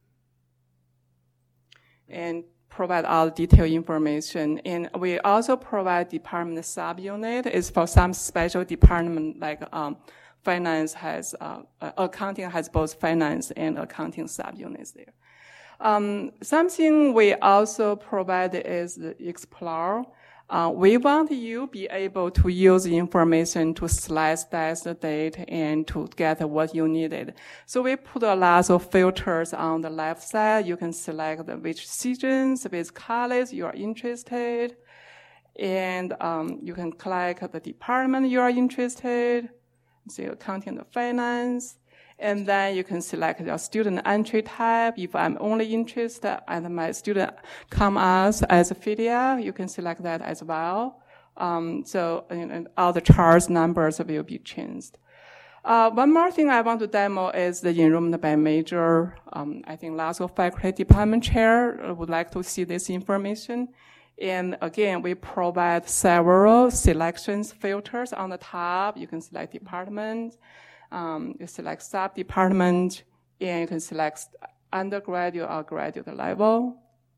K: and provide all detailed information. And we also provide department subunit. It's for some special department like um, finance has, uh, uh, accounting has both finance and accounting subunits there. Um, something we also provide is the Explore. Uh, we want you be able to use the information to slice dice the data and to get what you needed. So we put a lot of filters on the left side. You can select which seasons, which college you are interested, and um, you can click the department you are interested, say accounting and finance. And then you can select your student entry type. If I'm only interested and my student come as as a FIDIAC, you can select that as well. Um, so and, and all the charts numbers will be changed. Uh, one more thing I want to demo is the enrollment by major. Um, I think lots of faculty department chair would like to see this information. And again, we provide several selections filters on the top. You can select department. Um, you select sub-department, and you can select undergraduate or graduate level.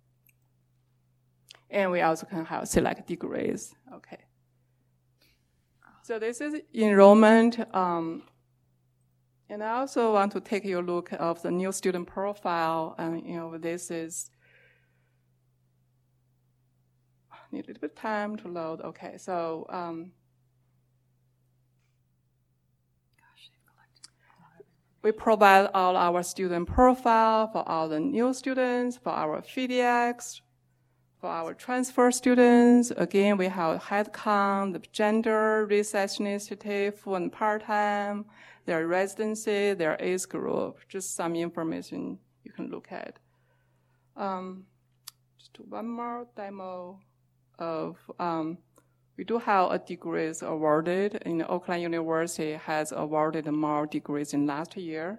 K: And we also can have select degrees. Okay. So this is enrollment. Um, and I also want to take you a look of the new student profile. And, you know, this is, need a little bit of time to load. Okay, so, um, we provide all our student profile for all the new students, for our FIDIACs, for our transfer students. Again, we have head count, the gender, race, ethnicity, full and part-time, their residency, their age group, just some information you can look at. Um, just do one more demo of, um, we do have a degrees awarded. In Oakland University has awarded more degrees in last year.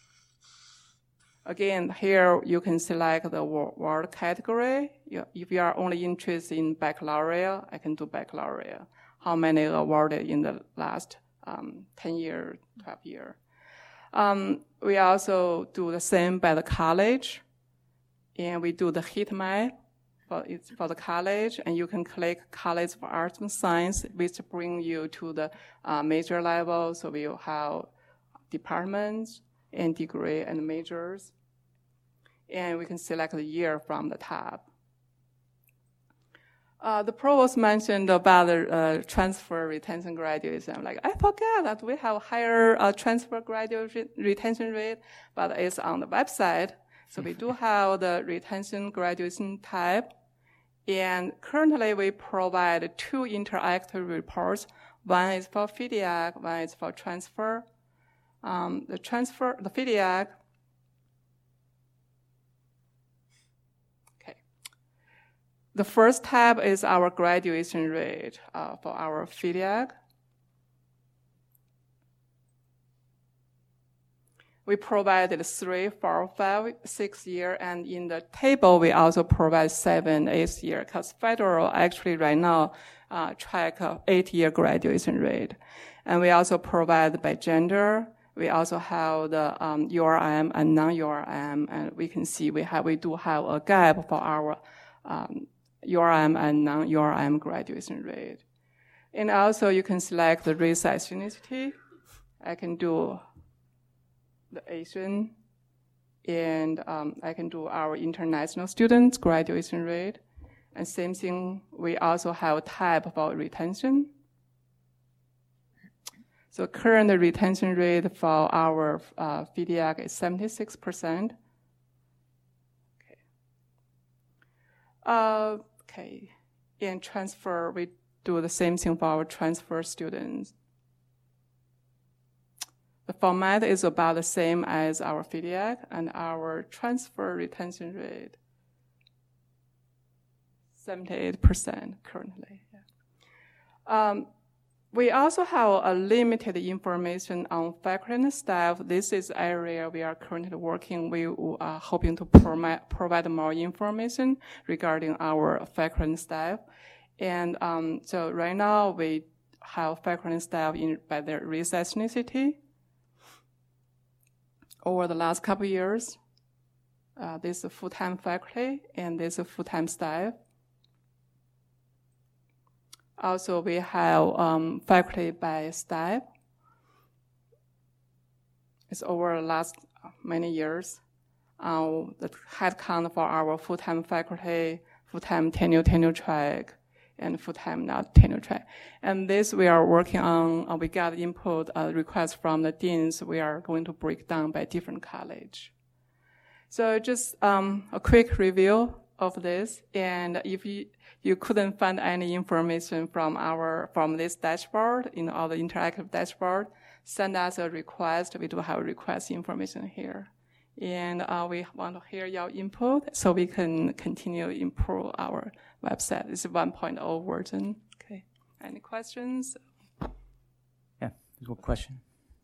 K: Again, here you can select the award category. If you are only interested in baccalaureate, I can do baccalaureate. How many awarded in the last um, ten years, twelve years. Um, we also do the same by the college, and we do the heat map. For, it's for the college, and you can click College for Arts and Science, which bring you to the uh, major level. So we will have departments and degree and majors. And we can select the year from the tab. Uh, the provost mentioned about the uh, transfer retention graduation. I'm like, I forgot that we have higher uh, transfer graduate retention rate, but it's on the website. So we do have the retention graduation type. And currently we provide two interactive reports. One is for FIDIAC, one is for transfer. Um, the transfer, the FIDIAC, okay. The first tab is our graduation rate uh, for our FIDIAC. We provided three, four, five, six year, and in the table we also provide seven, eight year, because federal actually right now uh, track a eight year graduation rate. And we also provide by gender. We also have the um, U R M and non-U R M, and we can see we have we do have a gap for our um, U R M and non-U R M graduation rate. And also you can select the race ethnicity. I can do the Asian, and um, I can do our international students graduation rate. And same thing, we also have a type for retention. So current retention rate for our uh, FIDIAC is seventy-six percent. Okay. Uh, okay. In transfer, we do the same thing for our transfer students. The format is about the same as our FIDIAC, and our transfer retention rate, seventy-eight percent currently. Yeah. Um, we also have a limited information on faculty and staff. This is the area we are currently working. We are hoping to provide, provide more information regarding our faculty and staff. And um, so right now we have faculty and staff in, by their race ethnicity. Over the last couple of years, uh, there's a full-time faculty and there's a full-time staff. Also, we have um, faculty by staff. It's over the last many years. Uh, the headcount for our full-time faculty, full-time tenure, tenure track, and full-time not tenure track. And this we are working on, uh, we got input uh, requests from the deans. We are going to break down by different college. So just um, a quick review of this. And if you, you couldn't find any information from our, from this dashboard, in all the interactive dashboard, send us a request. We do have request information here. And uh, we want to hear your input so we can continue to improve our website. It's a one point oh version. Okay. Any questions?
A: Yeah, there's one question.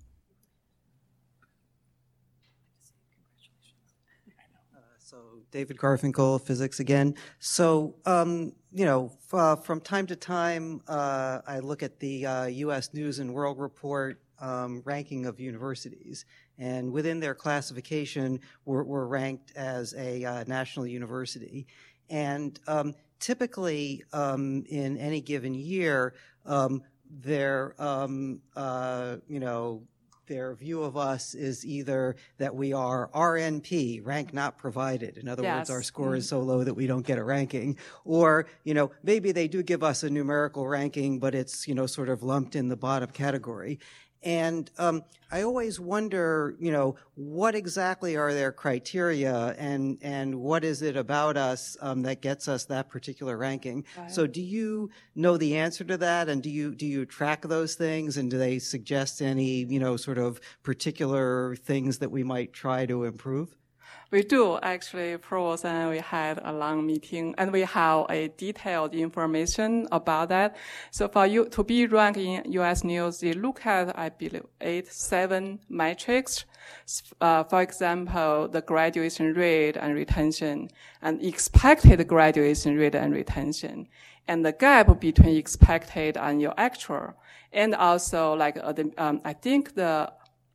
D: Uh, so David Garfinkel, physics again. So, um, you know, f- uh, from time to time, uh, I look at the uh, U S News and World Report um, ranking of universities. And within their classification, we're, we're ranked as a uh, national university. And um, typically, um, in any given year, um, their, um, uh, you know, their view of us is either that we are R N P, rank not provided. In other
K: Yes.
D: words, our score is so low that we don't get a ranking. Or, you know, maybe they do give us a numerical ranking, but it's, you know, sort of lumped in the bottom category. And um, I always wonder, you know, what exactly are their criteria, and and what is it about us um, that gets us that particular ranking?
K: Right.
D: So, do you know the answer to that, and do you do you track those things, and do they suggest any, you know, sort of particular things that we might try to improve?
K: We do actually, pros, and we had a long meeting, and we have a detailed information about that. So for you to be ranked in U S News, they look at, I believe, eight, seven metrics. Uh, for example, the graduation rate and retention, and expected graduation rate and retention, and the gap between expected and your actual, and also like uh, the, um, I think the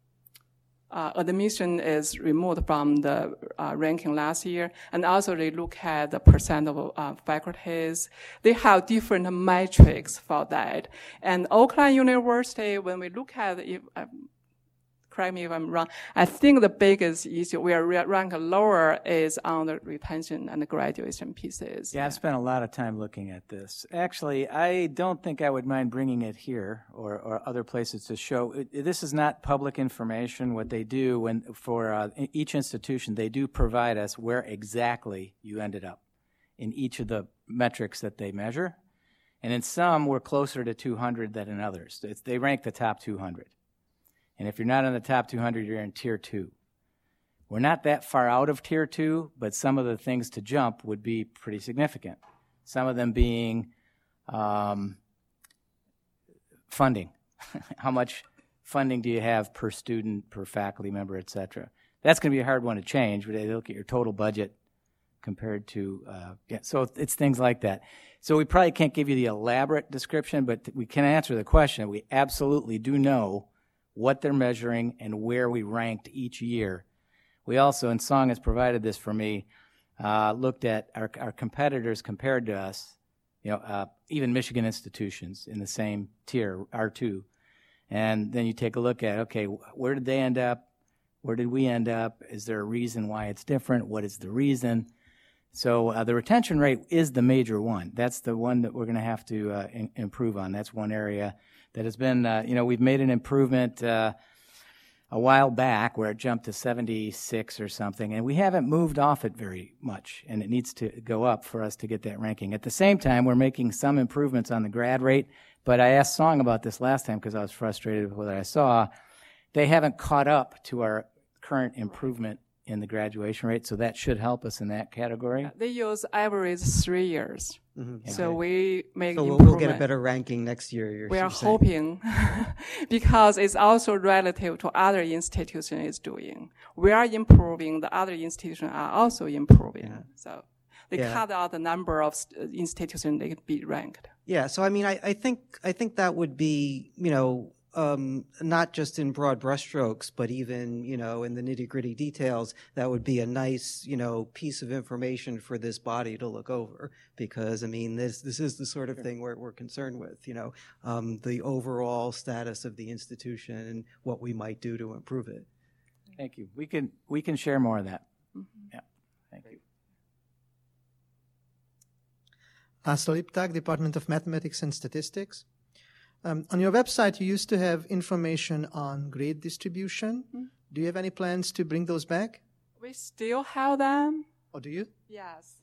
K: Uh, admission is removed from the uh, ranking last year, and also they look at the percent of uh, faculties. They have different metrics for that. And Oakland University, when we look at, if, uh, correct me if I'm wrong, I think the biggest issue we are ranked lower is on the retention and the graduation pieces.
A: Yeah, I've spent a lot of time looking at this. Actually, I don't think I would mind bringing it here or, or other places to show. It, this is not public information. What they do when for uh, each institution, they do provide us where exactly you ended up in each of the metrics that they measure. And in some, we're closer to two hundred than in others. It's, they rank the top two hundred. And if you're not in the top two hundred, you're in tier two. We're not that far out of tier two, but some of the things to jump would be pretty significant. Some of them being um, funding. How much funding do you have per student, per faculty member, et cetera? That's going to be a hard one to change, but they look at your total budget compared to, uh, yeah, so it's things like that. So we probably can't give you the elaborate description, but we can answer the question. We absolutely do know what they're measuring and where we ranked each year. We also, and Song has provided this for me, uh, looked at our, our competitors compared to us, you know, uh, even Michigan institutions in the same tier, R two. And then you take a look at, okay, where did they end up? Where did we end up? Is there a reason why it's different? What is the reason? So uh, the retention rate is the major one. That's the one that we're going to have to uh, in, improve on. That's one area that has been, uh, you know, we've made an improvement uh, a while back where it jumped to seventy-six or something, and we haven't moved off it very much, and it needs to go up for us to get that ranking. At the same time, we're making some improvements on the grad rate, but I asked Song about this last time because I was frustrated with what I saw. They haven't caught up to our current improvement in the graduation rate, so that should help us in that category.
K: They use average three years.
D: Mm-hmm.
K: So we make
D: So we'll,
K: improvement.
D: we'll get a better ranking next year. You're,
K: we are
D: you're saying.
K: hoping because it's also relative to other institution is doing. We are improving. The other institutions are also improving.
D: Yeah.
K: So they
D: Yeah.
K: cut out the number of st- institutions they could be ranked.
D: Yeah, so I mean, I, I think I think that would be, you know, um, not just in broad brushstrokes, but even, you know, in the nitty gritty details, that would be a nice, you know, piece of information for this body to look over. Because I mean, this this is the sort of thing we're we're concerned with, you know, um, the overall status of the institution and what we might do to improve it.
A: Thank you. We can we can share more of that. Mm-hmm. Yeah. Thank you.
L: Astor Liptak, Department of Mathematics and Statistics. Um, on your website, you used to have information on grade distribution. Mm-hmm. Do you have any plans to bring those back?
K: We still have them.
L: Oh, do you?
K: Yes.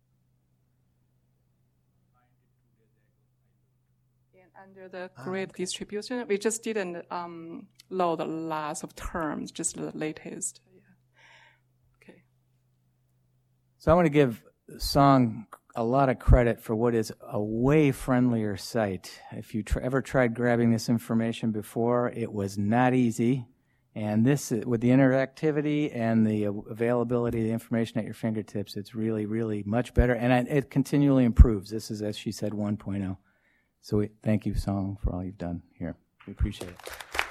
K: And under the grade ah, okay. distribution, we just didn't um, load the last of terms, just the latest. Yeah. Okay.
A: So I want to give Song a lot of credit for what is a way friendlier site. If you tr- ever tried grabbing this information before, it was not easy. And this, with the interactivity and the availability of the information at your fingertips, it's really, really much better. And I, it continually improves. This is, as she said, one point oh. So we, thank you, Song, for all you've done here. We appreciate it.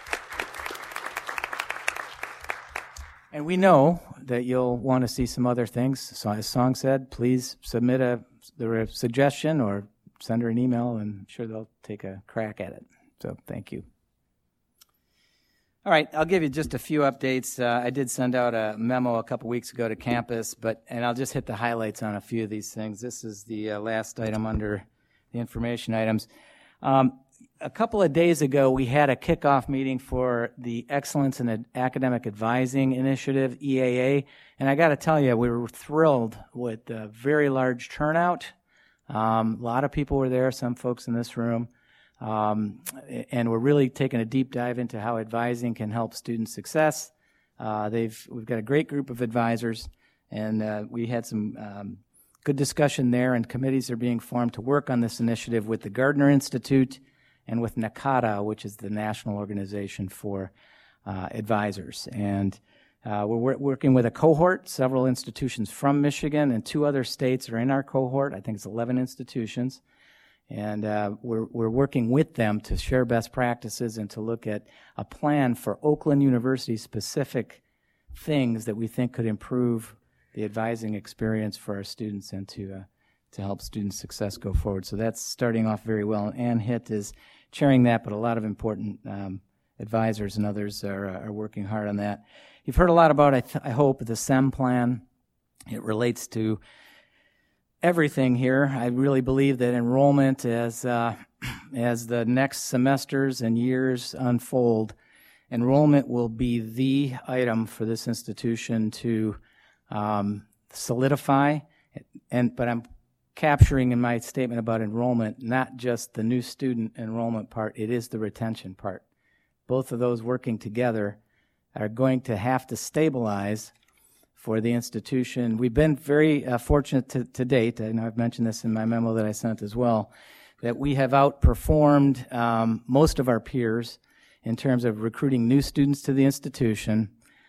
A: And we know that you'll want to see some other things. So as Song said, please submit a, a suggestion or send her an email, and I'm sure they'll take a crack at it. So thank you. All right, I'll give you just a few updates. Uh, I did send out a memo a couple weeks ago to campus, but and I'll just hit the highlights on a few of these things. This is the uh, last item under the information items. Um, A couple of days ago, we had a kickoff meeting for the Excellence in Academic Advising Initiative, E A A, and I got to tell you, we were thrilled with a very large turnout. Um, a lot of people were there, some folks in this room, um, and we're really taking a deep dive into how advising can help student success. Uh, they've we've got a great group of advisors, and uh, we had some um, good discussion there, and committees are being formed to work on this initiative with the Gardner Institute and with NACADA, which is the National Organization for uh, Advisors. And uh, we're working with a cohort, several institutions from Michigan, and two other states are in our cohort. I think it's eleven institutions. And uh, we're, we're working with them to share best practices and to look at a plan for Oakland University-specific things that we think could improve the advising experience for our students and to uh, to help student success go forward. So that's starting off very well. Ann Hitt is chairing that, but a lot of important um, advisors and others are, uh, are working hard on that. You've heard a lot about, I, th- I hope, the S E M plan. It relates to everything here. I really believe that enrollment, as uh, as the next semesters and years unfold, enrollment will be the item for this institution to um, solidify. And but I'm capturing in my statement about enrollment not just the new student enrollment part, it is the retention part. Both of those working together are going to have to stabilize for the institution. We've been very uh, fortunate to, to date, I know I've mentioned this in my memo that I sent as well, that we have outperformed um, most of our peers in terms of recruiting new students to the institution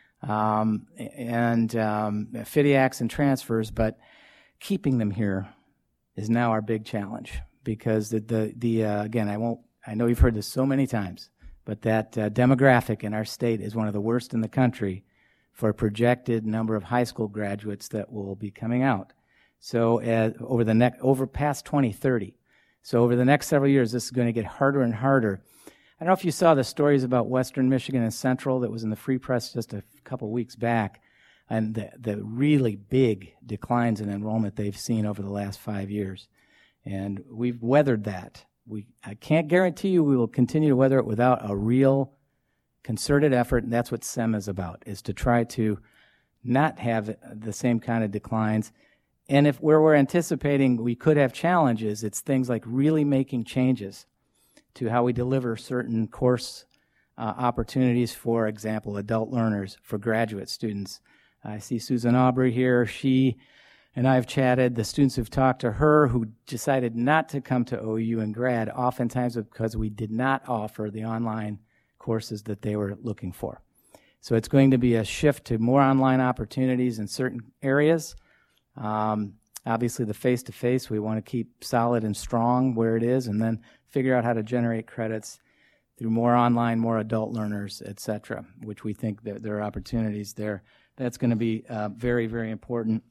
A: um, and um, FIDIACs and transfers, but keeping them here is now our big challenge because the, the, the uh, again, I won't, I know you've heard this so many times, but that uh, demographic in our state is one of the worst in the country for a projected number of high school graduates that will be coming out. So uh, over the next, over past twenty thirty. So over the next several years, this is going to get harder and harder. I don't know if you saw the stories about Western Michigan and Central that was in the Free Press just a couple weeks back, and the, the really big declines in enrollment they've seen over the last five years. And we've weathered that. We I can't guarantee you we will continue to weather it without a real concerted effort, and that's what S E M is about, is to try to not have the same kind of declines. And if where we're anticipating we could have challenges, it's things like really making changes to how we deliver certain course uh, opportunities, for example, adult learners, for graduate students. I see Susan Aubrey here. She and I have chatted. The students who've talked to her who decided not to come to O U and grad, oftentimes because we did not offer the online courses that they were looking for. So it's going to be a shift to more online opportunities in certain areas. Um, Obviously, the face-to-face, we want to keep solid and strong where it is, and then figure out how to generate credits through more online, more adult learners, et cetera, which we think that there are opportunities there. That's going to be uh, very, very important.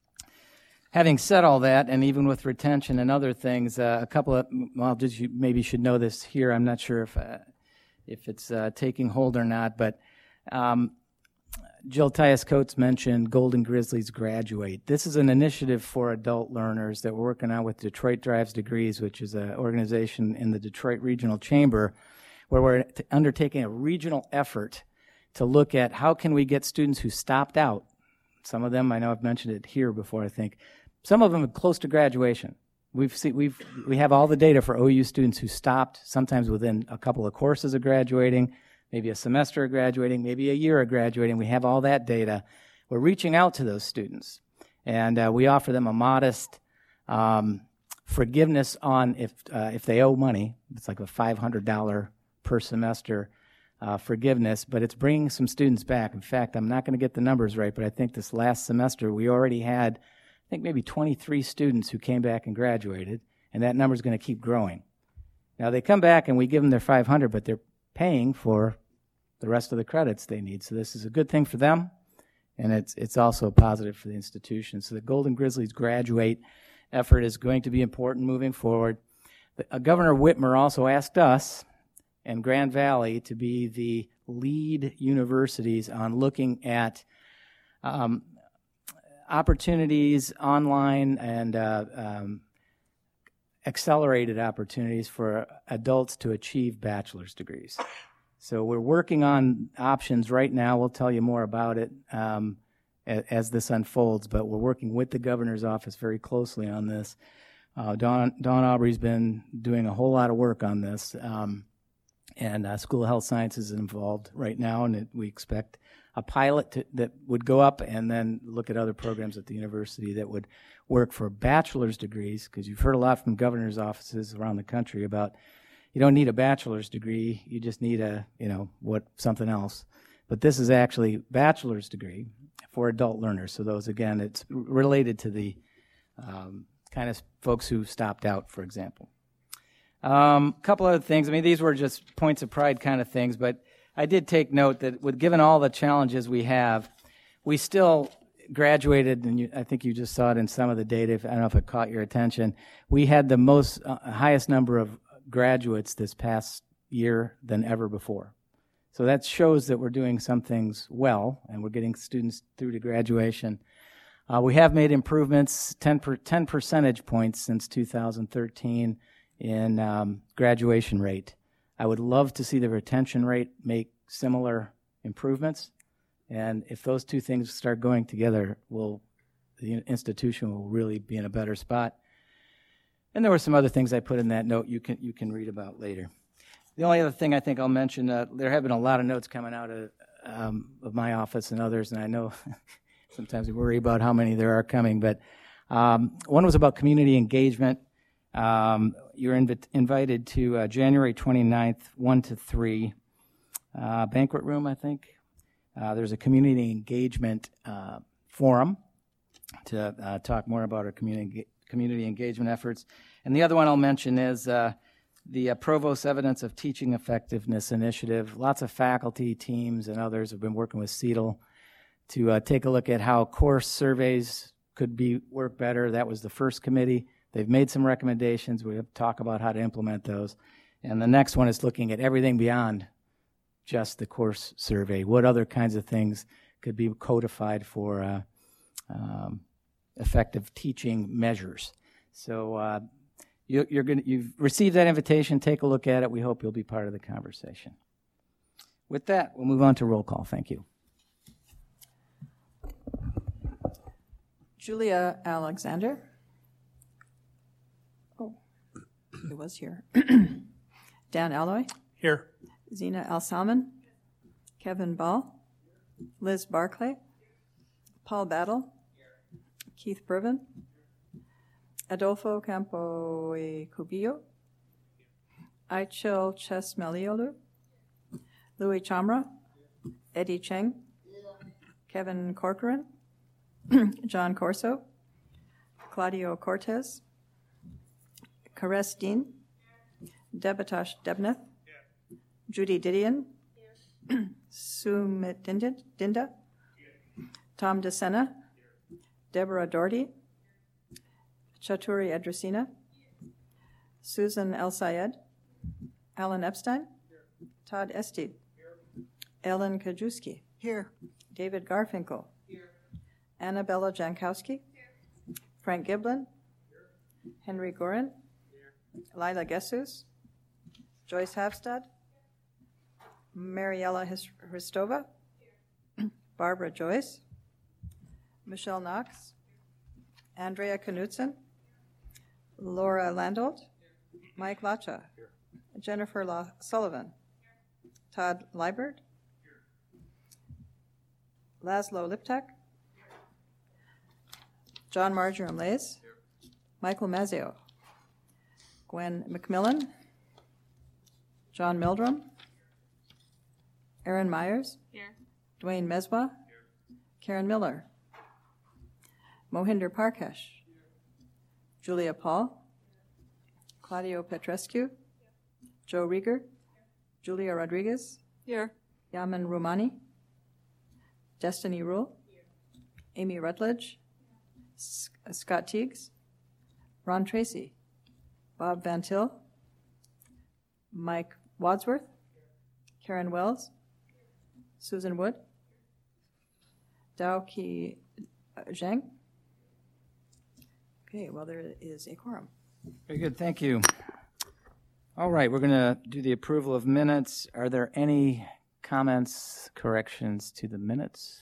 A: Having said all that, and even with retention and other things, uh, a couple of, well, just you maybe should know this here. I'm not sure if uh, if it's uh, taking hold or not, but um, Jill Tyus-Coates mentioned Golden Grizzlies Graduate. This is an initiative for adult learners that we're working on with Detroit Drives Degrees, which is an organization in the Detroit Regional Chamber, where we're t- undertaking a regional effort to look at how can we get students who stopped out. Some of them, I know I've mentioned it here before, I think. Some of them are close to graduation. We've seen, we've, we have all the data for O U students who stopped, sometimes within a couple of courses of graduating, maybe a semester of graduating, maybe a year of graduating. We have all that data. We're reaching out to those students, and uh, we offer them a modest um, forgiveness on if uh, if they owe money. It's like a five hundred dollars per semester uh, forgiveness, but it's bringing some students back. In fact, I'm not going to get the numbers right, but I think this last semester we already had, I think maybe twenty-three students who came back and graduated, and that number is going to keep growing. Now, they come back and we give them their five hundred dollars, but they're paying for the rest of the credits they need. So this is a good thing for them, and it's it's also positive for the institution. So the Golden Grizzlies Graduate effort is going to be important moving forward. Uh, Governor Whitmer also asked us and Grand Valley to be the lead universities on looking at um, opportunities online and uh, um, accelerated opportunities for adults to achieve bachelor's degrees. So we're working on options right now. We'll tell you more about it um, as, as this unfolds, but we're working with the governor's office very closely on this. Uh, Dawn, Dawn Aubrey's been doing a whole lot of work on this, um, and uh, School of Health Sciences is involved right now, and it, we expect a pilot to, that would go up and then look at other programs at the university that would work for bachelor's degrees, because you've heard a lot from governor's offices around the country about you don't need a bachelor's degree, you just need a, you know, what something else. But this is actually bachelor's degree for adult learners. So those, again, it's related to the um, kind of folks who stopped out, for example. A um, couple other things. I mean, these were just points of pride kind of things, but I did take note that with given all the challenges we have, we still graduated, and you, I think you just saw it in some of the data. If, I don't know if it caught your attention. We had the most uh, highest number of graduates this past year than ever before. So that shows that we're doing some things well, and we're getting students through to graduation. Uh, we have made improvements, ten, per, ten percentage points since two thousand thirteen in um, graduation rate. I would love to see the retention rate make similar improvements, and if those two things start going together, we'll, the institution will really be in a better spot. And there were some other things I put in that note you can you can read about later. The only other thing I think I'll mention, uh, there have been a lot of notes coming out of, um, of my office and others, and I know sometimes we worry about how many there are coming, but um, one was about community engagement. Um, you're inv- invited to uh, January twenty-ninth, one to three, uh, banquet room, I think. Uh, there's a community engagement uh, forum to uh, talk more about our community community engagement efforts. And the other one I'll mention is uh, the uh, Provost Evidence of Teaching Effectiveness Initiative. Lots of faculty, teams, and others have been working with CETL to uh, take a look at how course surveys could be work better. That was the first committee. They've made some recommendations. We have to talk about how to implement those. And the next one is looking at everything beyond just the course survey. What other kinds of things could be codified for uh, um, effective teaching measures? So uh, you, you're going you've received that invitation. Take a look at it. We hope you'll be part of the conversation. With that, we'll move on to roll call. Thank you.
E: Julia Alexander. Oh, it was here. Dan Alloy.
F: Here.
E: Zena Al-Salman. Kevin Ball. Liz Barclay. Paul Battle. Keith Brivin. Adolfo Campo y Cubillo. Aichel Chesmeliolu. Louis Chamra. Eddie Cheng. Kevin Corcoran. John Corso. Claudio Cortez, Kares Dean, Debatosh Debnath, Judy Didion, Sumit Dinda, Dinda Tom DeSena, Deborah Doherty, Chaturi Edrasina, Susan El Sayed, Alan Epstein, Todd Estee, Ellen Kajewski, here, David Garfinkel, here, Annabella Jankowski, here, Frank Giblin, here, Henry Gorin, here, Lila Gessus, Joyce Havstad, Mariella Hristova, here, Barbara Joyce, Michelle Knox, Andrea Knudsen, Laura Landolt, Mike Lacha, Jennifer La- Sullivan, Todd Liebert, Laszlo Liptak, John Marjoram Lays, Michael Mazzeo, Gwen McMillan, John Mildrum, Aaron Myers, Here. Dwayne Mesbah, Here. Karen Miller, Mohinder Parkesh, Julia Paul, Claudio Petrescu, Joe Rieger, Julia Rodriguez, Here. Yaman Rumani, Destiny Rule, Amy Rutledge, S- Scott Teagues, Ron Tracy, Bob Van Til, Mike Wadsworth, Karen Wells, Susan Wood, Dao Ki Zhang. Okay, well, there is a quorum.
A: Very good, thank you. All right, we're going to do the approval of minutes. Are there any comments, corrections to the minutes?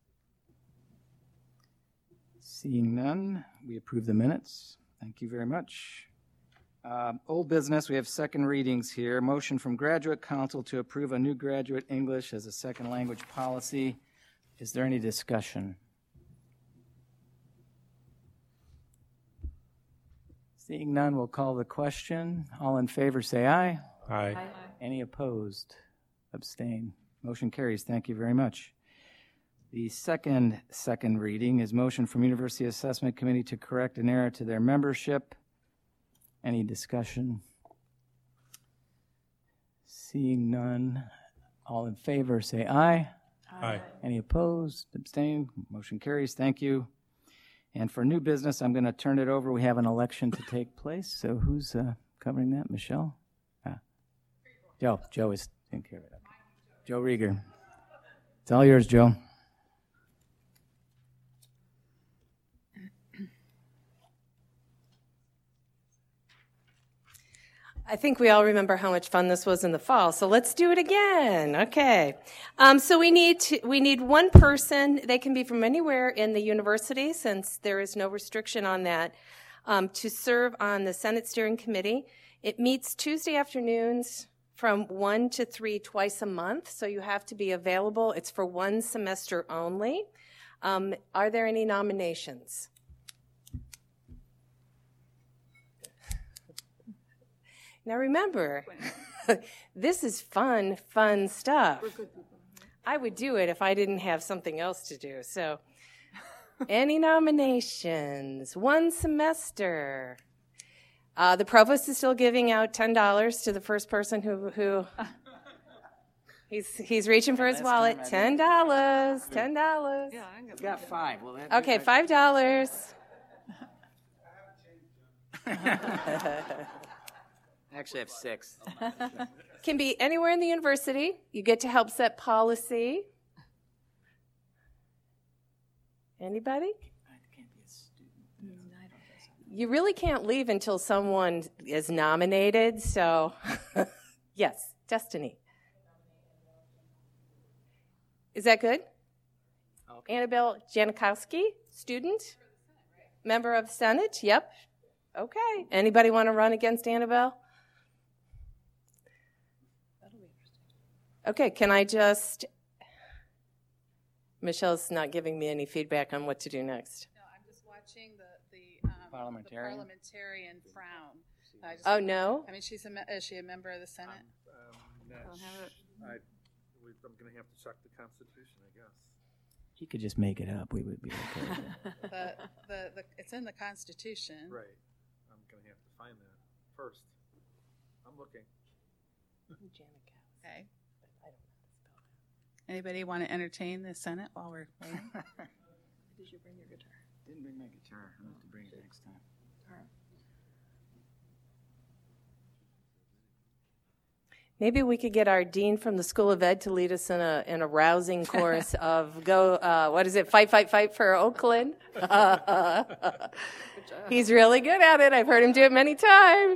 A: Seeing none, we approve the minutes. Thank you very much. Uh, old business, we have second readings here. Motion from Graduate Council to approve a new graduate English as a second language policy. Is there any discussion? Seeing none, we'll call the question. All in favor, say aye.
M: Aye.
E: Aye.
A: Any opposed? Abstain. Motion carries. Thank you very much. The second second reading is motion from University Assessment Committee to correct an error to their membership. Any discussion? Seeing none, all in favor say aye.
M: Aye.
A: Any opposed? Abstain? Motion carries. Thank you. And for new business, I'm going to turn it over. We have an election to take place. So who's uh, covering that? Michelle? Ah. Joe. Joe is taking care of it. Okay. Joe Rieger. It's all yours, Joe.
J: I think we all remember how much fun this was in the fall, so let's do it again. Okay. Um, so we need to, we need one person. They can be from anywhere in the university, since there is no restriction on that, um, to serve on the Senate Steering Committee. It meets Tuesday afternoons from one to three twice a month, so you have to be available. It's for one semester only. Um, are there any nominations? Now remember, this is fun, fun stuff. I would do it if I didn't have something else to do. So, any nominations? One semester. Uh, the provost is still giving out ten dollars to the first person who who. He's he's reaching for his wallet. Ten dollars. Ten dollars.
A: Yeah, I got five. Well,
J: okay, five dollars.
A: I actually have six.
J: Can be anywhere in the university. You get to help set policy. Anybody?
A: I can't be a student.
J: You really can't leave until someone is nominated, so yes, Destiny. Is that good? Okay. Annabelle Janikowski, student, member of Senate. Yep. Okay. Anybody want to run against Annabelle? Okay, can I just, Michelle's not giving me any feedback on what to do next.
N: No, I'm just watching the, the, um,
A: parliamentarian?
N: the parliamentarian frown. I just,
J: oh, no?
N: I mean, she's a, is she a member of the Senate?
M: Um, um, I, I, I'm going to have to check the Constitution, I guess.
A: He could just make it up. We would be okay with it.
N: the, the, the, it's in the Constitution.
M: Right. I'm going to have to find that first. I'm looking.
N: Okay. Anybody want to entertain the Senate while we're waiting?
E: Did you bring your guitar?
A: Didn't bring my guitar. I'll have to bring it next time.
E: All right.
B: Maybe we could get our dean from the School of Ed to lead us in a in a rousing chorus of go. Uh, what is it? Fight, fight, fight for Oakland. He's really good at it. I've heard him do it many times.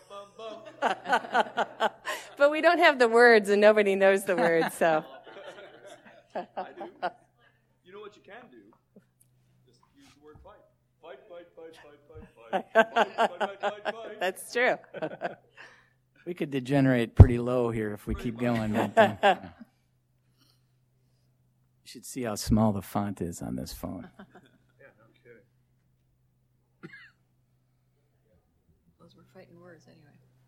B: But we don't have the words, and nobody knows the words. So.
M: I do. You know what you can do? Just use the word fight. Fight, fight, fight, fight, fight, fight. Fight, fight, fight, fight, fight.
B: That's true.
A: We could degenerate pretty low here if we keep going. But, uh, you should see how small the font is on this phone.
M: Yeah, no kidding.
E: Those were fighting words anyway.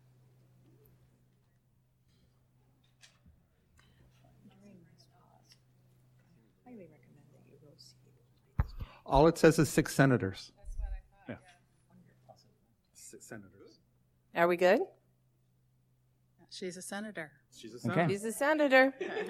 E: Highly recommend that you go see.
M: All it says is six senators.
N: That's what I thought.
M: Yeah. Six senators.
B: Are we good?
N: She's a senator.
M: She's a senator.
A: Okay.
B: He's a senator.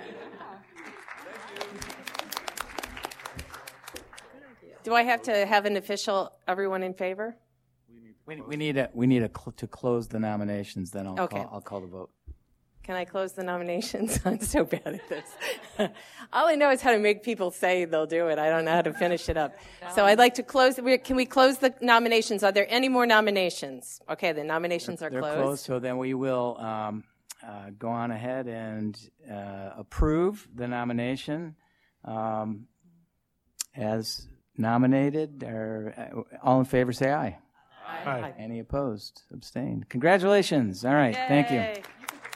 B: Do I have to have an official, everyone in favor?
A: We, we need a we need a cl- to close the nominations. Then I'll
B: Okay.
A: call, I'll call the vote.
B: Can I close the nominations? I'm so bad at this. All I know is how to make people say they'll do it. I don't know how to finish it up. So I'd like to close. Can we close the nominations? Are there any more nominations? Okay, the nominations are
A: They're
B: closed.
A: closed, so then we will um, uh, go on ahead and uh, approve the nomination um, as nominated. Or, uh, all in favor, say aye.
M: Aye. Aye.
A: Any opposed? Abstained. Congratulations. All right, thank you.
B: Yay.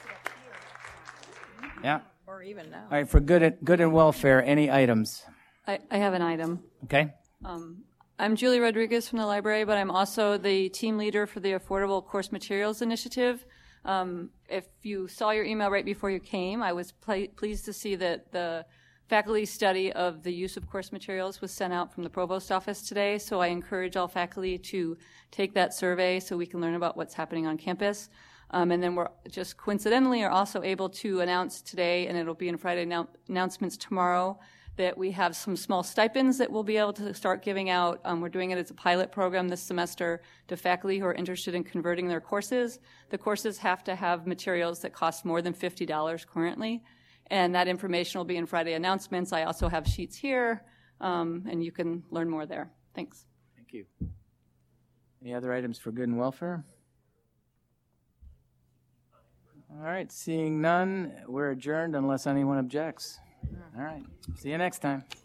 E: Yeah. Or even now.
A: All right, for good and, good and welfare, any items?
O: I, I have an item.
A: Okay.
O: Um, I'm Julie Rodriguez from the library, but I'm also the team leader for the Affordable Course Materials Initiative. Um, if you saw your email right before you came, I was pl- pleased to see that the faculty study of the use of course materials was sent out from the provost office today. So I encourage all faculty to take that survey so we can learn about what's happening on campus. Um, and then we're just coincidentally are also able to announce today, and it'll be in Friday annou- announcements tomorrow, that we have some small stipends that we'll be able to start giving out. Um, we're doing it as a pilot program this semester to faculty who are interested in converting their courses. The courses have to have materials that cost more than fifty dollars currently, and that information will be in Friday announcements. I also have sheets here, um, and you can learn more there. Thanks.
A: Thank you. Any other items for good and welfare? All right, seeing none, we're adjourned unless anyone objects. All right, see you next time.